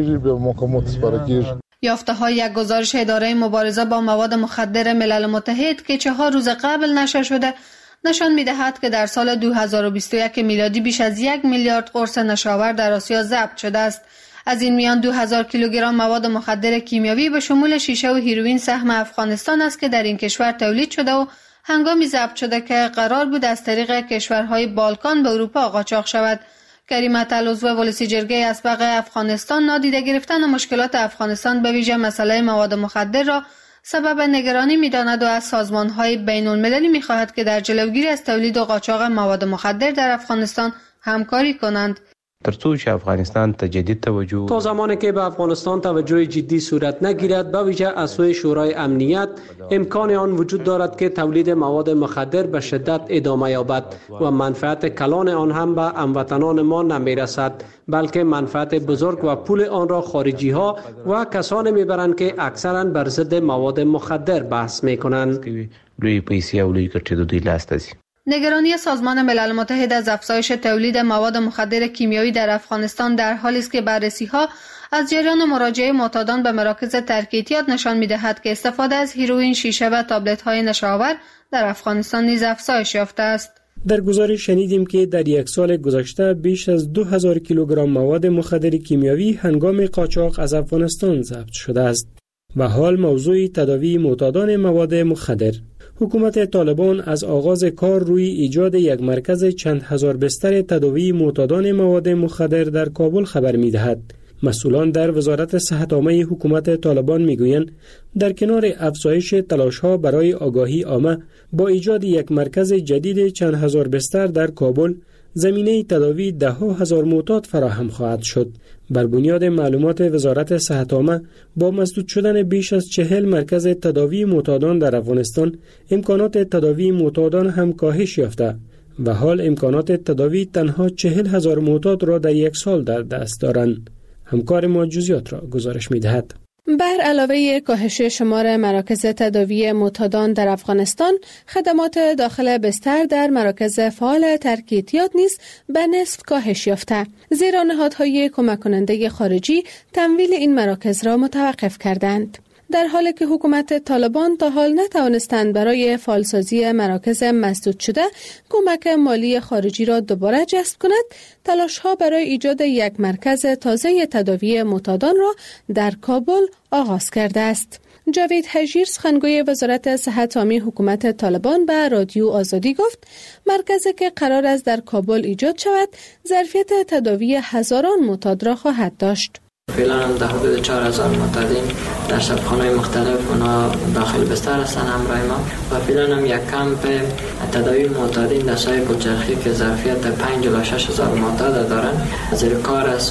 یافته های یک گزارش اداره مبارزه با مواد مخدر ملل متحد که چهار روز قبل نشر شده نشان می‌دهد که در سال دو هزار و بیست و یک میلادی بیش از یک میلیارد قرص نشاور در آسیا ضبط شده است. از این میان دو هزار کیلوگرم مواد مخدر کیمیایی به شمول شیشه و هیروئین سهم افغانستان است که در این کشور تولید شده و هنگامی ضبط شده که قرار بود از طریق کشورهای بالکان به اروپا قاچاق شود. کریم عطل، عضو ولسی جرگه اسبق افغانستان، نادیده گرفتن مشکلات افغانستان به ویژه مسئله مواد مخدر را سبب نگرانی می‌داند و از سازمان‌های بین‌المللی می‌خواهد که در جلوگیری از تولید و قاچاق مواد مخدر در افغانستان همکاری کنند. ترڅو چې افغانستان ته جدید توجه تا زمانی که به افغانستان توجه جدی صورت نگیرد، به ویژه از سوی شورای امنیت، امکان آن وجود دارد که تولید مواد مخدر به شدت ادامه یابد و منفعت کلان آن هم به هموطنان ما نمیرسد، بلکه منفعت بزرگ و پول آن را خارجی ها و کسانی میبرند که اکثرا بر ضد مواد مخدر بحث میکنند. لوی پیسې او لوی ګټې د دوی لاس ته ځي. نگرانی سازمان ملل متحد از افزایش تولید مواد مخدر کیمیایی در افغانستان در حالی است که بررسی‌ها از جریان مراجعه معتادان به مراکز ترک اعتیاد نشان می‌دهد که استفاده از هیروئین، شیشه و تابلت‌های نشاور در افغانستان نیز افزایش یافته است. در گزارش شنیدیم که در یک سال گذشته بیش از دو هزار کیلوگرم مواد مخدر کیمیایی هنگام قاچاق از افغانستان ضبط شده است. و حال موضوع تداوی معتادان مواد مخدر. حکومت طالبان از آغاز کار روی ایجاد یک مرکز چند هزار بستر تداوی معتادان مواد مخدر در کابل خبر می‌دهد. مسئولان در وزارت صحت عامه حکومت طالبان می‌گویند در کنار افزایش تلاش‌ها برای آگاهی عامه با ایجاد یک مرکز جدید چند هزار بستر در کابل، زمینه تداوی ده ها هزار معتاد فراهم خواهد شد. بر بنیاد معلومات وزارت صحت عامه با مسدود شدن بیش از چهل مرکز تداوی معتادان در افغانستان، امکانات تداوی معتادان هم کاهش یافته و حال امکانات تداوی تنها چهل هزار معتاد را در یک سال در دست دارند. همکار ما جزئیات را گزارش می‌دهد. بر علاوه کاهش شمار مراکز تداوی معتادان در افغانستان، خدمات داخل بستر در مراکز فعال ترک اعتیاد نیز به نصف کاهش یافته، زیرا نهادهای کمک کننده خارجی تمویل این مراکز را متوقف کردند. در حالی که حکومت طالبان تا حال نتوانستند برای فعالسازی مراکز مسدود شده کمک مالی خارجی را دوباره جذب کند، تلاش‌ها برای ایجاد یک مرکز تازه تداوی معتادان را در کابل آغاز کرده است. جاوید حجیر، سخنگوی وزارت صحت عامه حکومت طالبان، به رادیو آزادی گفت مرکزی که قرار است در کابل ایجاد شود ظرفیت تداوی هزاران معتاد را خواهد داشت. فعلا هم در حدود چهار هزار معتادین در شبخانه‌های مختلف اونا داخل بستر هستن همراه ما و فعلا هم یک کمپ تداوی معتادین در سایه بوچرخی که ظرفیت پنج الی شش هزار معتاد دارن زیر کار است و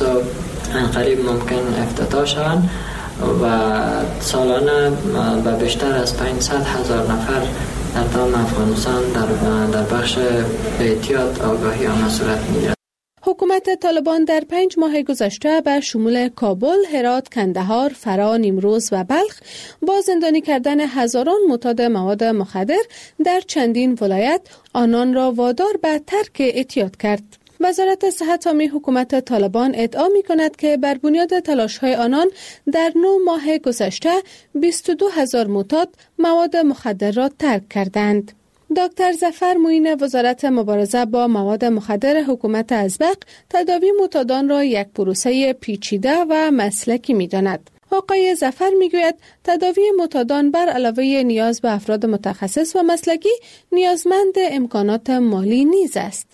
قریب ممکن افتتاح شوند و سالانه به بیشتر از پانصد هزار نفر در تمام افغانستان در در بخش احتیاط آگاهی آمد صورت می‌گیرد. حکومت طالبان در پنج ماه گذشته به شمول کابل، هرات، کندهار، فرا، نیمروز و بلخ با زندانی کردن هزاران معتاد مواد مخدر در چندین ولایت آنان را وادار به ترک اعتیاد کرد. وزارت صحت عامه حکومت طالبان ادعا می کند که بر بنیاد تلاش های آنان در نه ماه گذشته بیست و دو هزار معتاد مواد مخدر را ترک کردند. دکتر ظفر معین وزارت مبارزه با مواد مخدر حکومت ازبق تداوی معتادان را یک پروسه پیچیده و مسلکی می داند. آقای ظفر می گوید تداوی معتادان بر علاوه نیاز به افراد متخصص و مسلکی نیازمند امکانات مالی نیز است.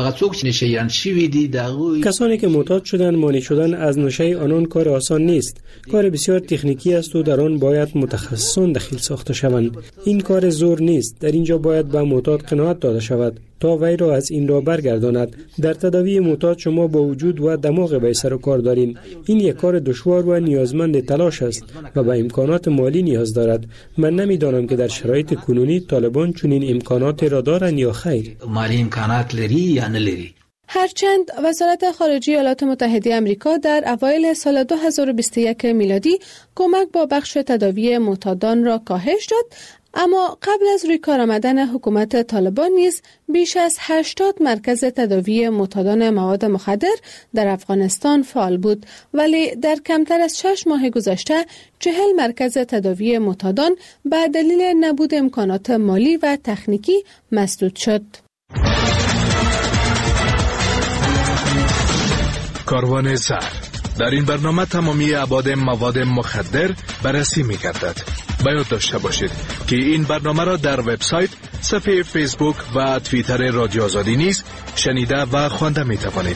کسانی که معتاد شدن مانع شدن از نشه آنان کار آسان نیست. کار بسیار تکنیکی است و در آن باید متخصصان دخیل ساخته شوند. این کار زور نیست. در اینجا باید به معتاد قناعت داده شود تا وی را از این را برگرداند. در تداوی معتاد شما با وجود و دماغ به سر و کار دارین. این یک کار دشوار و نیازمند تلاش است و به امکانات مالی نیاز دارد. من نمیدانم که در شرایط کنونی طالبان چنین امکانات را دارند یا خیر. مالی امکانات لري یا نلري. هرچند وزارت خارجه ایالات متحده آمریکا در اوایل سال دو هزار و بیست و یک میلادی کمک با بخش تداوی معتادان را کاهش داد، اما قبل از روی کار آمدن حکومت طالبان نیز بیش از هشتاد مرکز تداوی معتادان مواد مخدر در افغانستان فعال بود، ولی در کمتر از شش ماه گذشته چهل مرکز تداوی معتادان به دلیل نبود امکانات مالی و تکنیکی مسدود شد. کاروان زهر. در این برنامه تمامی ابعاد مواد مخدر بررسی می‌گردد. باید داشته باشید که این برنامه را در وبسایت، صفحه فیسبوک و توییتر رادیو آزادی نیز شنیده و خوانده می‌توانید.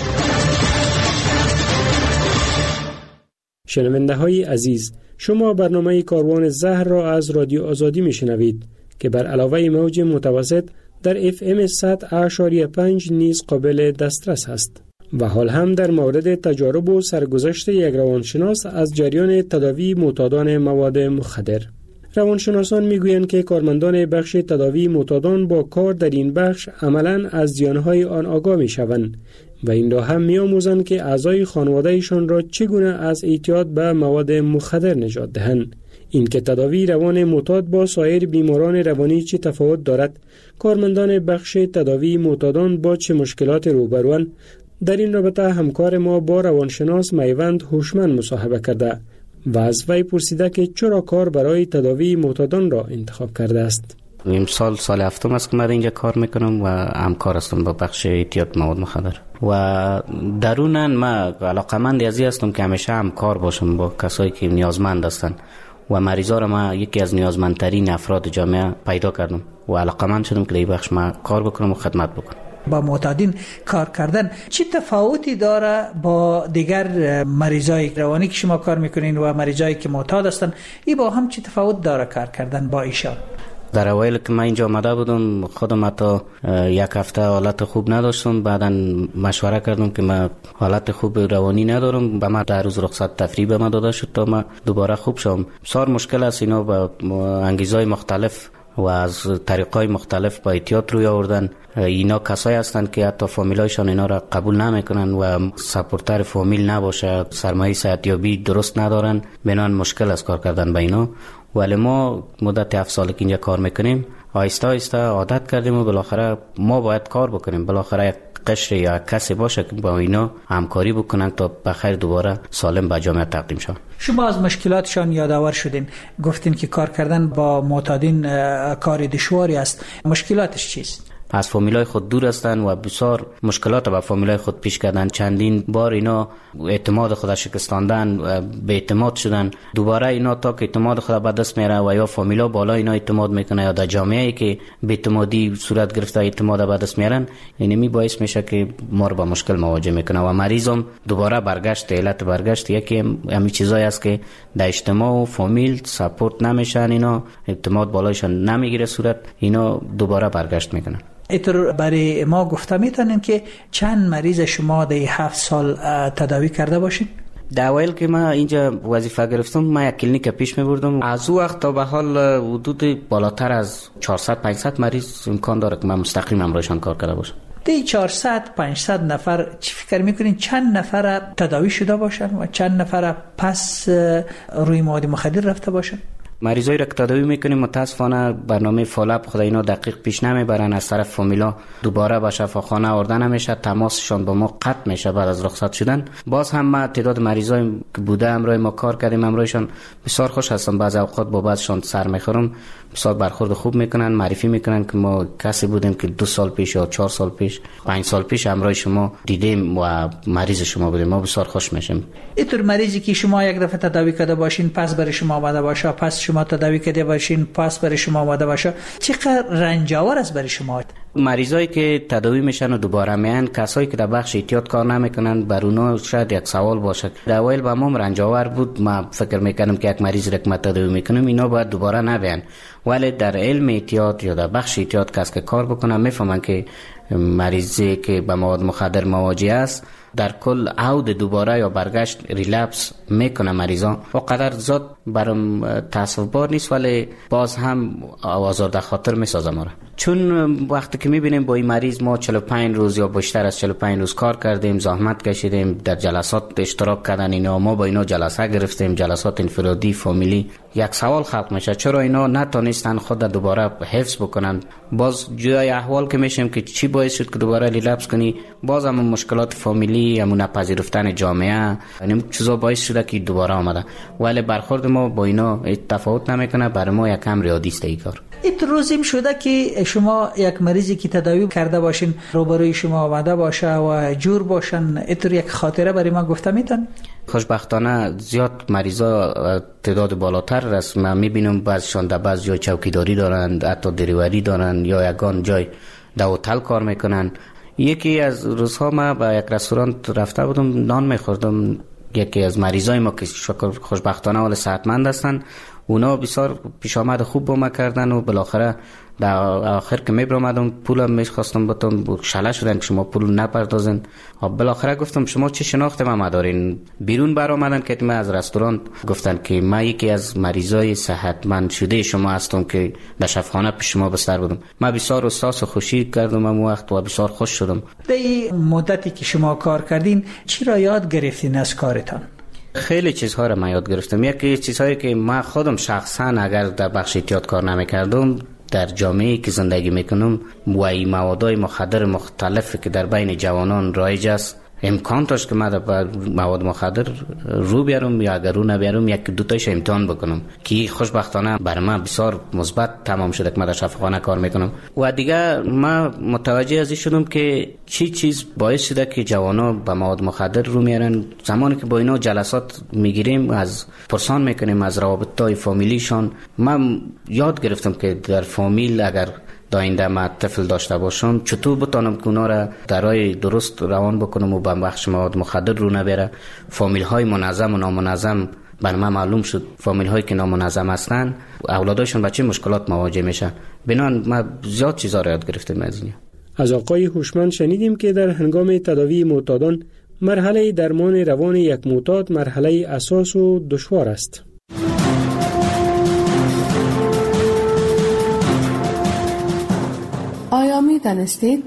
شنونده های عزیز، شما برنامه کاروان زهر را از رادیو آزادی میشنوید که بر علاوه موج متوسط در اف ام صد و پنج نیز قابل دسترس است. و حال هم در مورد تجارب و سرگذشت یک روانشناس از جریان تداوی معتادان مواد مخدر. روانشناسان میگویند که کارمندان بخش تداوی معتادان با کار در این بخش عملاً از زیانهای آن آگاه میشوند و این را هم میآموزند که اعضای خانوادهشان را چگونه از اعتیاد به مواد مخدر نجات دهند. این که تداوی روان معتاد با سایر بیماران روانی چه تفاوت دارد، کارمندان بخش تداوی معتادان با چه مشکلات روبروان، در این رابطه همکار ما با روانشناس میوند هوشمند مصاحبه کرده و از وی پرسیده که چرا کار برای تداوی معتادان را انتخاب کرده است. امسال سال هفتم است که من اینجا کار میکنم و همکار هستم با بخش اعتیاد مواد مخدر و درونن من علاقمند ازی هستم که همیشه همکار باشم با کسایی که نیازمند هستند و مریضا را من یکی از نیازمندترین افراد جامعه پیدا کردم و علاقمند شدم که این بخش من کار بکنم و خدمت بکنم. با معتادین کار کردن چه تفاوتی داره با دیگر مریضای روانی که شما کار میکنین و مریضایی که معتاد هستن؟ این با هم چه تفاوت داره کار کردن با ایشان؟ در اوایل که من اینجا آمده بودم خودم حتی یک هفته حالت خوب نداشتم، بعدا مشوره کردم که من حالت خوب روانی ندارم، به من در روز رخصت تفریح به من داده شد تا من دوباره خوب شم. بسیار مشکل است، اینا با انگیزهای مختلف و از طریقای مختلف با اعتیاد روی آوردن. اینا کسایی هستند که حتی فامیلایشان اینا را قبول نمیکنن و سپورتر فامیل نباشه، سرمایه صحتیابی درست ندارن، بنان مشکل است کار کردن با اینا. ولی ما مدت هفت سال که اینجا کار میکنیم آهسته آهسته عادت کردیم و بالاخره ما باید کار بکنیم. بالاخره یک قشر یا کسی باشه که با اینا همکاری بکنن تا بخیر دوباره سالم به جامعه تقدیم شن. شما از مشکلاتشان یادآور شدین، گفتین که کار کردن با معتادین کار دشواری است. مشکلاتش چیست؟ از فامیلای خود دور هستند و بسیار مشکلات با فامیلای خود پیش کردن. چندین بار اینا اعتماد خود شکستاندن، به اعتماد شدن. دوباره اینا تا که اعتماد خود به دست میاره و یا فامیلا بالا اینا اعتماد میکنه یا در جامعه‌ای که به اعتمادی صورت گرفته اعتماد به دست میارن، یعنی می باعث میشه که ما رو با مشکل مواجه میکنه و مریضم دوباره برگشت. علت برگشت یکی همین چیزایی است که در اجتماع و فامیل سپورت نمیشن، اینا اعتماد بالایشان نمیگیره صورت، اینا دوباره برگشت میکنن. اینطور برای ما گفته میتونین که چند مریض شما در هفت سال تداوی کرده باشین؟ در اوایل که ما اینجا وظیفه گرفتم ما یک کلینیک پیش می‌بردم. از اون وقت تا به حال حدود بالاتر از چهارصد پانصد مریض امکان داره که من مستقیم همراهشان کار کرده باشم. دی چهارصد پانصد نفر چی فکر میکنین چند نفر تداوی شده باشن و چند نفر پس روی مواد مخدر رفته باشن؟ مریضایی را که تداوی میکنیم متاسفانه برنامه فالوآپ خود اینا دقیق پیش نمیبرن. از طرف فامیلا دوباره به شفاخانه آورده نمیشه، تماسشان با ما قطع میشه بعد از رخصت شدن. باز هم ما تعداد مریضایی که بوده همراه ما کار کردیم همراهشان بسیار خوش هستم. بعضی اوقات با بعضشان سر میخورم، بسیار برخورد خوب میکنن، معرفی میکنن که ما کسی بودیم که دو سال پیش یا چهار سال پیش پنج سال پیش همراه شما دیدیم و مریض شما بودیم. ما بسیار خوش میشیم. اینطور مریضی که شما یک دفعه تداوی کرده باشین پس برای شما آمده باشه، پس شما تداوی کرده باشین پس برای شما آمده باشه، چقدر رنجاور است برای شما؟ مریضایی که تداوی میشن و دوباره میان، کسایی که در بخش احتیاط کار نمیکنن، بر اونا شاید یک سوال باشه. در اوایل با ما رنجاور بود، ما فکر میکنم که یک مریض را که ما تداوی میکنیم اینا باید دوباره نبیان، ولی در علم احتیاط یا در بخش احتیاط کس که کار بکنن میفهمن که مریضی که با مواد مخدر مواجه است در کل عود دوباره یا برگشت ریلپس میکنه مریضان. و قدر زاد برام تاسف بار نیست، ولی باز هم آزارده خاطر میسازه ما را. چون وقتی که میبینیم با این مریض ما چهل و پنج روز یا بیشتر از چهل و پنج روز کار کردیم، زحمت کشیدیم، در جلسات اشتراک کردن اینا، ما با اینا جلسه گرفتیم، جلسات انفرادی فامیلی، یک سوال خلق میشه چرا اینا نتونستن خود دوباره حفظ بکنن. باز جای احوال که میشیم که چی باعث شد که دوباره ریلپس کنی، باز هم مشکلات فامیلی، همون نپذیرفتن جامعه، یعنی چیزا باعث شده که دوباره آمده. ولی برخورد ما با اینا تفاوت نمیکنه، برای ما یکم ریادیست ای کار. این روزیم شده که شما یک مریضی که تداوی کرده باشین روبروی شما آمده باشه و جور باشن، اینطور یک خاطره برای ما گفته میتن؟ خوشبختانه زیاد مریضا تعداد بالاتر است. من میبینم بعضشان در بعض جای چوکیداری دارند، حتی دریوری دارند یا یگان جای در هتل کار میکنن. یکی از روزها ما به یک رستوران رفته بودم، نان میخوردم. یکی از مریضای ما که خوشبختانه ولی صحتمند هستند، اونا بسیار پیش آمد خوب با ما کردن و بالاخره در آخر که میبرامدم پولم میخواستم بتون شله شدن که شما پول نپردازن. بالاخره گفتم شما چه شناخت ما دارین؟ بیرون برآمدن که من از رستوران گفتن که ما یکی از مریضای صحتمند شده شما هستم که در شفاخانه پیش شما بستر بودم. من بسیار احساس خوشی کردم اون وقت و بسیار خوش شدم. در مدتی که شما کار کردین چی را یاد گرفتین از کارتان؟ خیلی چیزها را من یاد گرفتم. یکی چیزهایی که من خودم شخصا اگر در بخش احتیاط کار نمیکردم، در جامعه‌ای که زندگی میکنم و این موادهای مخدر مختلفی که در بین جوانان رایج است، امکان داشت که من در مواد مخدر رو بیارم یا اگر رو نبیارم یک دو تایش امتحان بکنم که خوشبختانه برای من بسیار مثبت تمام شده که من در شفاخانه کار میکنم. و دیگه من متوجه از این شدم که چی چیز باعث شده که جوانا به مواد مخدر رو میارن. زمانی که با اینا جلسات میگیریم، از پرسان میکنیم از روابطهای فامیلیشان، من یاد گرفتم که در فامیل اگر داینده ما طفل داشته باشم چطور بتانم که اونا را در راه درست روان بکنم و به بخش مواد مخدر رو نبره. فامیل های منظم و نامنظم بر من معلوم شد، فامیل هایی که نامنظم هستن اولادایشون با چه مشکلات مواجه میشن. بنان ما زیاد چیزا را یاد گرفتیم از این. از آقای هوشمند شنیدیم که در هنگام تداوی معتادان مرحله درمان روان یک معتاد مرحله اساس و دشوار است. آیا می دانستید؟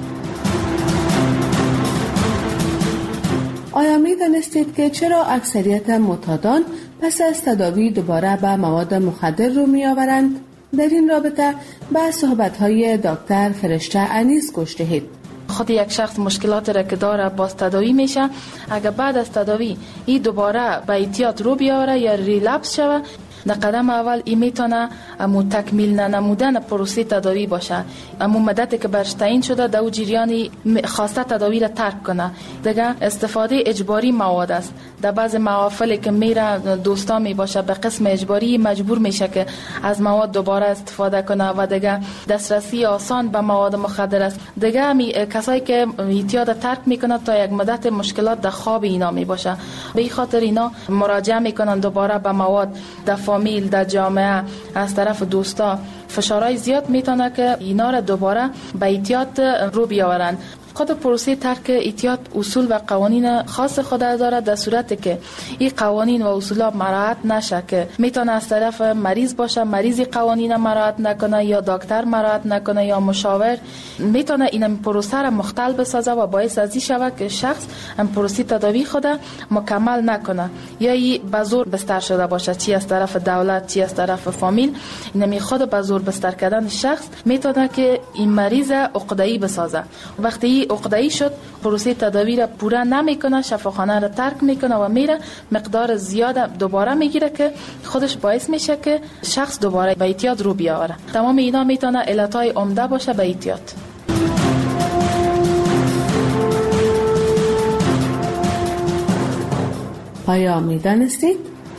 آیا می دانستید که چرا اکثریت معتادان پس از تداوی دوباره به مواد مخدر رو می آورند؟ در این رابطه به صحبت‌های دکتر فرشته انیس گوش دهید. خود یک شخص مشکلات را که داره باز تداوی میشه، اگر بعد از تداوی این دوباره به احتیاط رو بیاره یا ریلپس شوه، در قدم اول این میتونه امو تکمیل ننمودن پروسه تداوی باشه. امو مدتی که برش تعیین شده در جریانی خواسته تداوی را ترک کنه. دیگه استفاده اجباری مواد است. در بعض محافلی که میره دوستان می باشه به قسم اجباری مجبور میشه که از مواد دوباره استفاده کنه و دیگه دسترسی آسان به مواد مخدر است. دیگه همی کسایی که احتیاط ترک میکنه تا یک مدت مشکلات در خواب اینا می باشه. به این خاطر اینا مراجعه میکنن دوباره به مواد. در فامیل، در جامعه، از طرف دوستا فشارهای زیاد میتونه که اینا را دوباره به احتیاط رو بیاورن. خود پروسه ترک احتیاط اصول و قوانین خاص خود دارد، در صورتی که این قوانین و اصولات مراعات نشه که میتونه از طرف مریض باشه، مریض قوانین مراعات نکنه یا دکتر مراعات نکنه یا مشاور، میتونه این پروسه را مختل بسازه و باعث از این شود که شخص این پروسه تداوی خود مکمل نکنه یا ای به زور بستر شده باشه، چی از طرف دولت چی از طرف فامیل. اینمی خود به زور بستر کردن شخص میتونه که این مریض عقده‌ای بسازه. وقتی این عقده‌ای شد پروسه تداوی را پورا نمیکنه، شفاخانه را ترک میکنه و میره مقدار زیاد دوباره میگیره که خودش باعث میشه که شخص دوباره به اعتیاد رو بیاوره. تمام اینا میتونه علتهای عمده باشه به اعتیاد. آیا میدانستید؟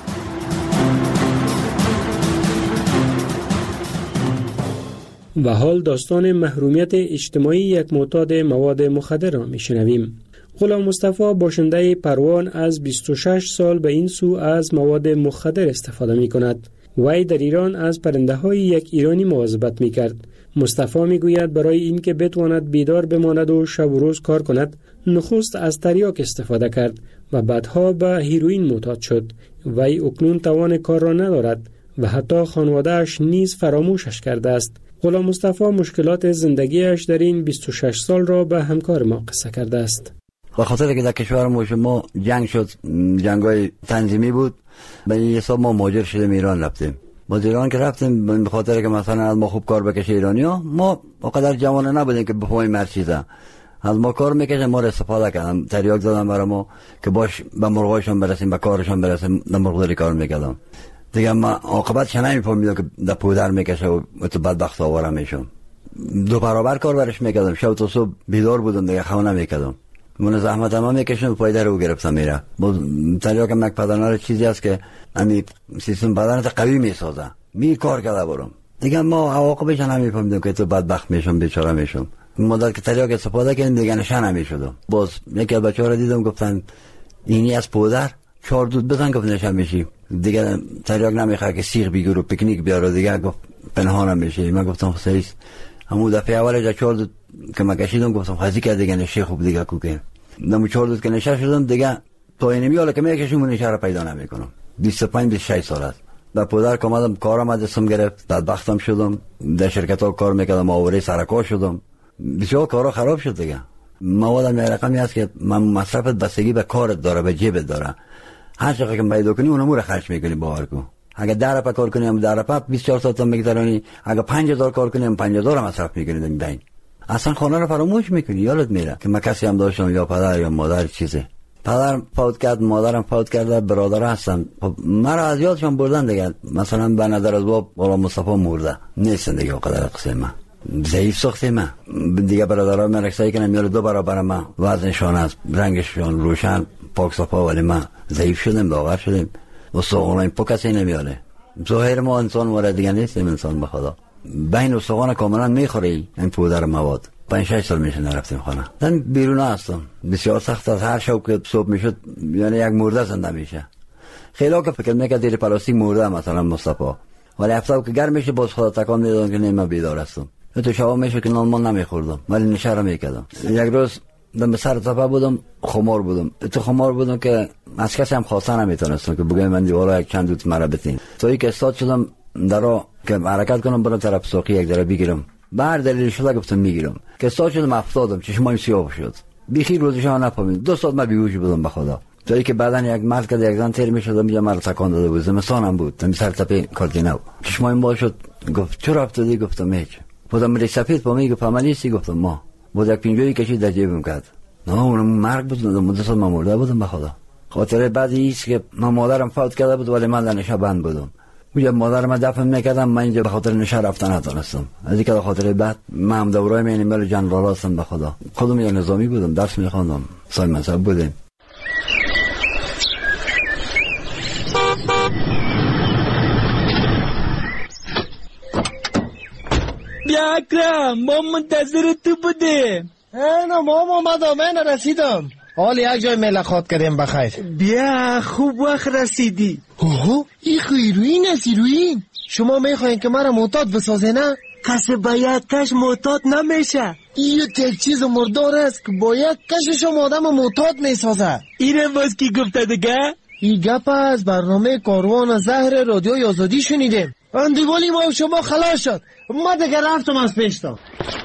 و حال داستان محرومیت اجتماعی یک معتاد مواد مخدر را میشنویم. غلام مصطفی باشنده پروان از بیست و شش سال به این سو از مواد مخدر استفاده می کند. وی در ایران از پرنده های یک ایرانی مواظبت می کرد. مصطفی می گوید برای اینکه بتواند بیدار بماند و شب و روز کار کند، نخست از تریاک استفاده کرد و بعدها به هیروئین معتاد شد. وی اکنون توان کار را ندارد و حتی خانواده‌اش نیز فراموشش کرده است. غلام مصطفی مشکلات زندگیش در این بیست و شش سال را به همکار ما قصه کرده است. به خاطر که در کشور ما جنگ شد، جنگای تنظیمی بود، به این حساب ما مهاجر شدیم ایران رفتیم. ما ایران که رفتیم به خاطر که مثلا از ما خوب کار بکشه ایرانیا، ما اونقدر جوان نبودیم که بفهمیم هر چیزا. از ما کار میکشن، ما را استفاده کردن، تریاک دادن برای ما که باش به مرغاشون برسیم، به کارشون برسیم، در مرغداری کار میکردم. دیگه ما عاقبتش نمیفهمیدم که در پودر میکشه و تو بدبخت آواره میشم. دو برابر کار برش میکردم، شب تا صبح بیدار بودم، دیگه خونه نمیکردم. من زحمت هم میکشم، فایده رو گرفتم میره. با تریاک هم یک پدرنار چیزی است که همین سیستم بدنت قوی میسازه، می کار کرده برام. دیگه ما عواقبش نمیفهمیدم که تو بدبخت میشم، بیچاره میشم. مدت که تریاک استفاده کردم دیگه نشه نمیشدم. باز یکی از بچه‌ها رو دیدم گفتن اینی از پودر چهار دود بزن گفت نشه میشی. دیگه تریاک نمیخواد که سیغ بگیره و پیکنیک بیاره، دیگه گفت پنهانم میشه. من گفتم خیلی همون دفعه اول چهار دود که من کشیدم گفتم خاصی که دیگه نشه خوب دیگه کوکه. نمو چهار دود که نشه شدم دیگه تو اینی میاله که میکشم نشه را پیدا نمیکنم. بیست و پنج بیست و شش سال است. با پدر که اومدم کارم از دستم گرفت، بدبختم شدم، در شرکت‌ها کار میکردم، آواره سرکار شدم، بسیار کارا خراب شد دیگه. موادم یه رقمی هست که من مصرفت بستگی به کارت داره، به جیبت داره. هر چقدر که پیدا کنی اونم رو خرج میکنی. باور کن اگه ده رپا کار کنی هم ده رپا بیست و چهار ساعت هم میگذرونی، اگه پنج هزار کار کنی هم پنج هزار مصرف میکنی در بین. اصلا خانه رو فراموش میکنی، یادت میره که من کسی هم داشتم یا پدر یا مادر چیزه. پدر فوت کرد، مادرم فوت کرده، برادر هستن. مرا از یادشون بردن دیگه. مثلا به نظر از باب غلام مصطفی مرده نیستن دیگه. قدر قصه من ضعیف ساخته من دیگه. برادرها من رکسایی کنم میاره دو برابر من، وزنشان است، رنگشان روشن پاک صفا، ولی من ضعیف شدم، لاغر شدم و سوغان پا کسی نمیاره. ظاهر ما انسان مورد دیگه نیستیم، انسان به خدا بین سوغان کاملا میخوری. این پودر مواد پنج شش سال میشه نرفتیم خانه. من بیرون هستم، بسیار سخت است. هر شب که صبح میشد یعنی یک مرده زنده میشه. خیلی که فکر میکرد زیر پلاستیک مرده مثلا مصطفی، ولی هفته که گرم میشه باز خدا تکان میدادم که نه من بیدار هستم. تو شب میشه که نان من نمیخوردم ولی نشه را میکردم. یک روز دم سر تپه بودم، خمار بودم. تو خمار بودم که از کسی هم خواسته نمیتونستم که بگم من دیوالا یک چند دوت مرا بتین. توی که استاد شدم درا که حرکت کنم برم طرف ساقی یک ذره بگیرم. بر دلیل شده گفتم میگیرم که استاد شدم افتادم، چشمام سیاه شد. بیخی روزش ها نفهمید. دو ساعت من بیهوش بودم به خدا. توی که بعدن یک مرد که یک زن تیر میشدم یه مرد تکان داده بود. زمستانم بود. من سر تپه کارتینو. چشمام باز شد. گفت چرا افتادی؟ گفتم هیچ. بودم میری سفید با میگه فهمیدی؟ گفتم ما. بود یک پنجویی کشید در جیبم کرد. نه اونم مرگ بود. مدت سال من مرده بودم به خدا. خاطر بعدی است که من مادرم فوت کرده بود ولی من در نشه بند بودم. میگه مادرم دفن میکردم، من اینجا به خاطر نشه رفتن نتونستم. از اینکه به خاطر بعد من هم دورای من مال جنرال هستم به خدا. خودم یه نظامی بودم، درس میخوندم، سال مذهب بودیم. بیا اکرم، ما منتظر تو بودیم. اینا ما اومدم، من رسیدم. حال یک جای ملاقات کردیم بخیر. بیا خوب وقت رسیدی. اوه این خیروین است. هیروئین شما میخواین که مرا معتاد بسازه؟ نه کسی به یک کش معتاد نمیشه. این یک چیز مردار است که با یک کشش هم آدم معتاد میسازه. اینم باز کی گفته دیگه؟ این گپ از برنامه کاروان زهر رادیوی آزادی شنیدیم. اندیوالی ما و شما خلاص شد. ما دیگه رفتم از پیشتا.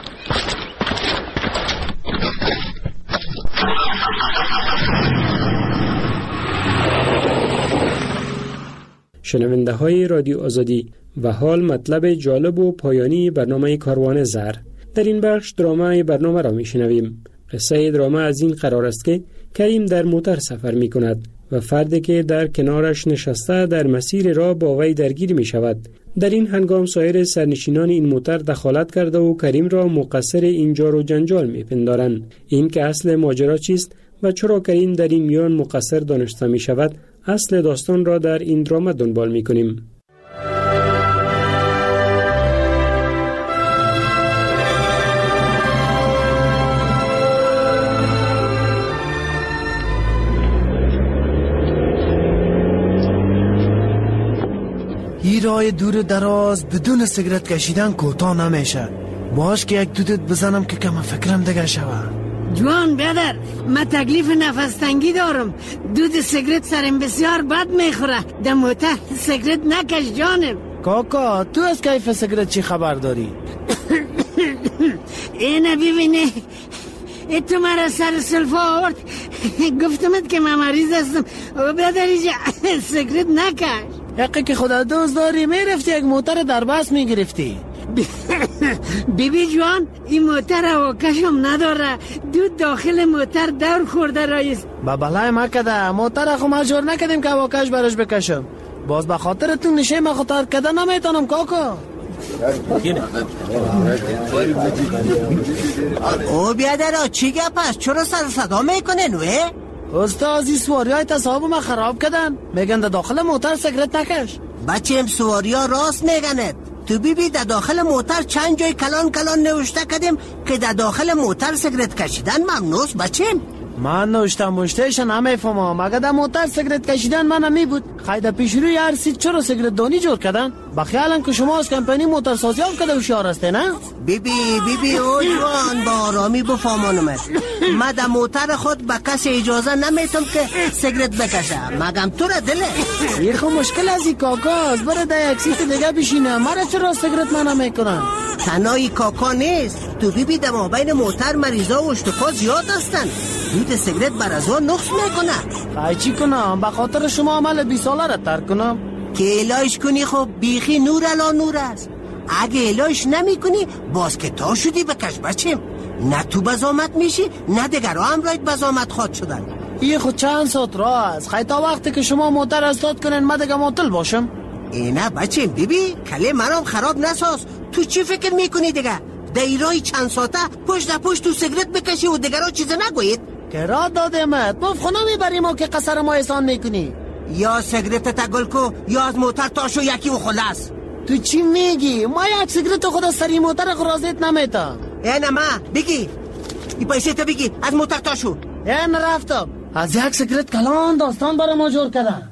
شنونده های رادیو آزادی و حال مطلب جالب و پایانی برنامه کاروان زهر. در این بخش درامه برنامه را می شنویم. قصه درامه از این قرار است که کریم در موتر سفر می کند و فردی که در کنارش نشسته در مسیر راه با وی درگیر می شود. در این هنگام سایر سرنشینان این موتر دخالت کرده و کریم را مقصر این جار و جنجال می پندارند. این که اصل ماجرا چیست و چرا کریم در این میان مقصر دانسته می شود، اصل داستان را در این درامه دنبال می کنیم. این راه دور دراز بدون سیگرت کشیدن کوتاه نمیشه. باش که یک دودت بزنم که کم فکرم دیگه شوه. جوان بیادر، من تکلیف نفس تنگی دارم. دود سیگرت سرم بسیار بد میخوره. در موتر سیگرت نکش جانم. کاکا تو از کیف سیگرت چی خبر داری؟ اینه ببینه، ای تو مرا سر سلفا آورد. گفتمت که من مریض هستم و بیادر اینجا سیگرت نکش. حقی که خدا دوست داری میرفتی یک موتر در بس میگرفتی. بی بی جوان، این موتر هواکشم نداره. دود داخل موتر دور خورده رایست. با بلای ما کده موتر خو مجبور نکدیم که هواکش برش بکشم. باز به خاطر تو نشه ما خطر کده نمیتونم کاکا. او بیادر چی گپ است؟ چرا سر صدا میکنه نوه؟ استاد این سواری های تصاحب ما خراب کردن. میگن در داخل موتر سیگرت نکش. بچه ام سواری ها راست میگنه. تو بی بی در داخل موتر چند جای کلان کلان نوشته کردیم که در داخل موتر سیگرت کشیدن ممنوعه بچم. من نوشتم مشتهش نمیفهمم. اگه در موتر سیگرت کشیدن من نمی بود خیلی پیش روی هر سیت چرا سیگرت دانی جور کردن؟ بخیالن که شما از کمپانی موتر سازی هم کده هوشیار هسته نه؟ بی بی بی بی او جوان با آرامی بفهمانم. من در موتر خود به کسی اجازه نمیتم که سیگرت بکشه. مگم تو را دله یه خو مشکل از این کاکاست. برای در یک سیت دیگه بشینه. مرا چرا سیگرت من نمیکنن؟ تنهایی کاکا نیست. تو بی بی در مابین موتر مریضا و اشتخاص زیاد هستن. دود سیگرت بر از آن نقص میکنه. خواهی چی کنم؟ به خاطر شما عمل بی ساله را ترک کنم؟ که الهش کنی خب بیخی نور الا نور است. اگه الهش نمی کنی باز که تا شدی بکش بچیم. نه تو بزامت میشی نه دیگر هم راید بزامت خواد شدن. این خود چند ساعت راه است. خیلی تا وقتی که شما موتر استاد کنین من دیگه معطل باشم. اینه بچیم بیبی کله مرام خراب نساز. تو چی فکر میکنی دیگه؟ دیرای چند ساعته پشت در پشت تو سیگرت بکشی و دیگرها چیز نگوید؟ که را دادمت مف خونه میبریم و که قصر ما احسان میکنی. یا سیگرت تا گل کو یا از موتر تاشو یکی و خلاص. تو چی میگی؟ ما یک سیگرت خود از سری موتر خرازیت نمیتا. اینه ما بگی این پیسه تا بگی از موتر تاشو. این رفتم از یک سیگرت کلان داستان برای ما جور کردن.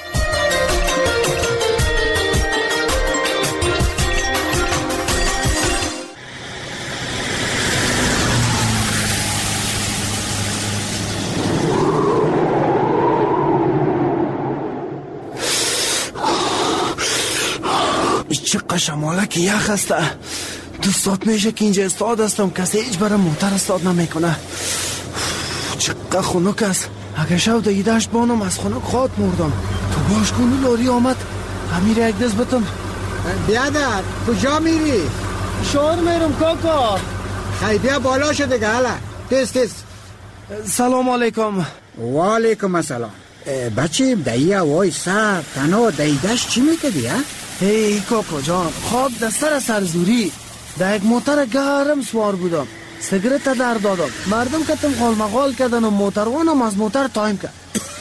چقدر شماله که یخ هسته. دوستات میشه که اینجا استاد هستم کسی هیچ برای موتر استاد نمیکنه. چقدر خنک است. اگه شو دیدهش بانم از خنک خواد مردم. تو باش کنو لاری آمد امیر یک دست بتم. بیادر کجا میری؟ شهر میرم کاکا. خیلی بیا بالا شده دیگه حالا تست تست. سلام علیکم. و علیکم السلام. بچه دایی وای سر تنها دیدهش چی میکدی ها؟ هی کاکا جان خواب در سر سرزوری در یک موتر گرم سوار بودم. سیگرت در دادم. مردم کتم خال مغال کردن و موتروانم از موتر تایم کرد.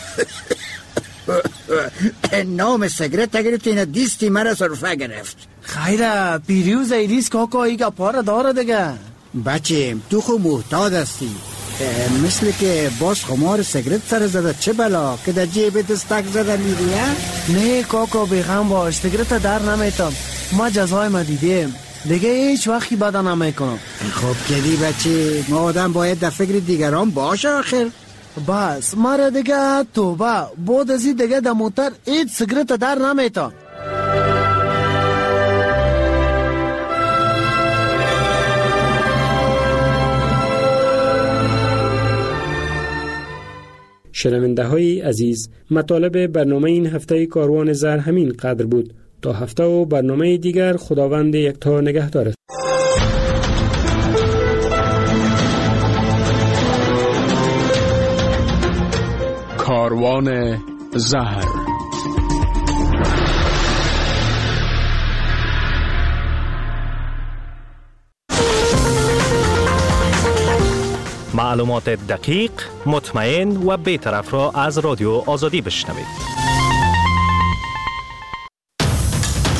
نام سیگرت گرفت اینه دیستی مرا صرفه گرفت. خیره پیریوز ایریس کاکا ایگا پاره داره دیگه. بچه تو خو محتاط هستی. مثل که باز خمار سیگرت سر زده چه بلا که در جیب دستک زده میری ها؟ نه کاکا بیغم باش سیگرت در نمیتم. ما جزای ما دیدیم. دیگه هیچ وقتی بدا نمیکنم. خب کدی بچه، ما آدم باید در فکر دیگران باشه آخر. بس مرا دیگه توبه، بود ازی دیگه در موتر هیچ سیگرت در نمیتان. شنونده های عزیز، مطالب برنامه این هفته کاروان زر همین قدر بود. تا هفته و برنامه دیگر خداوند یکتا نگهدار. کاروان زهر. معلومات دقیق، مطمئن و بی‌طرف را از رادیو آزادی بشنوید.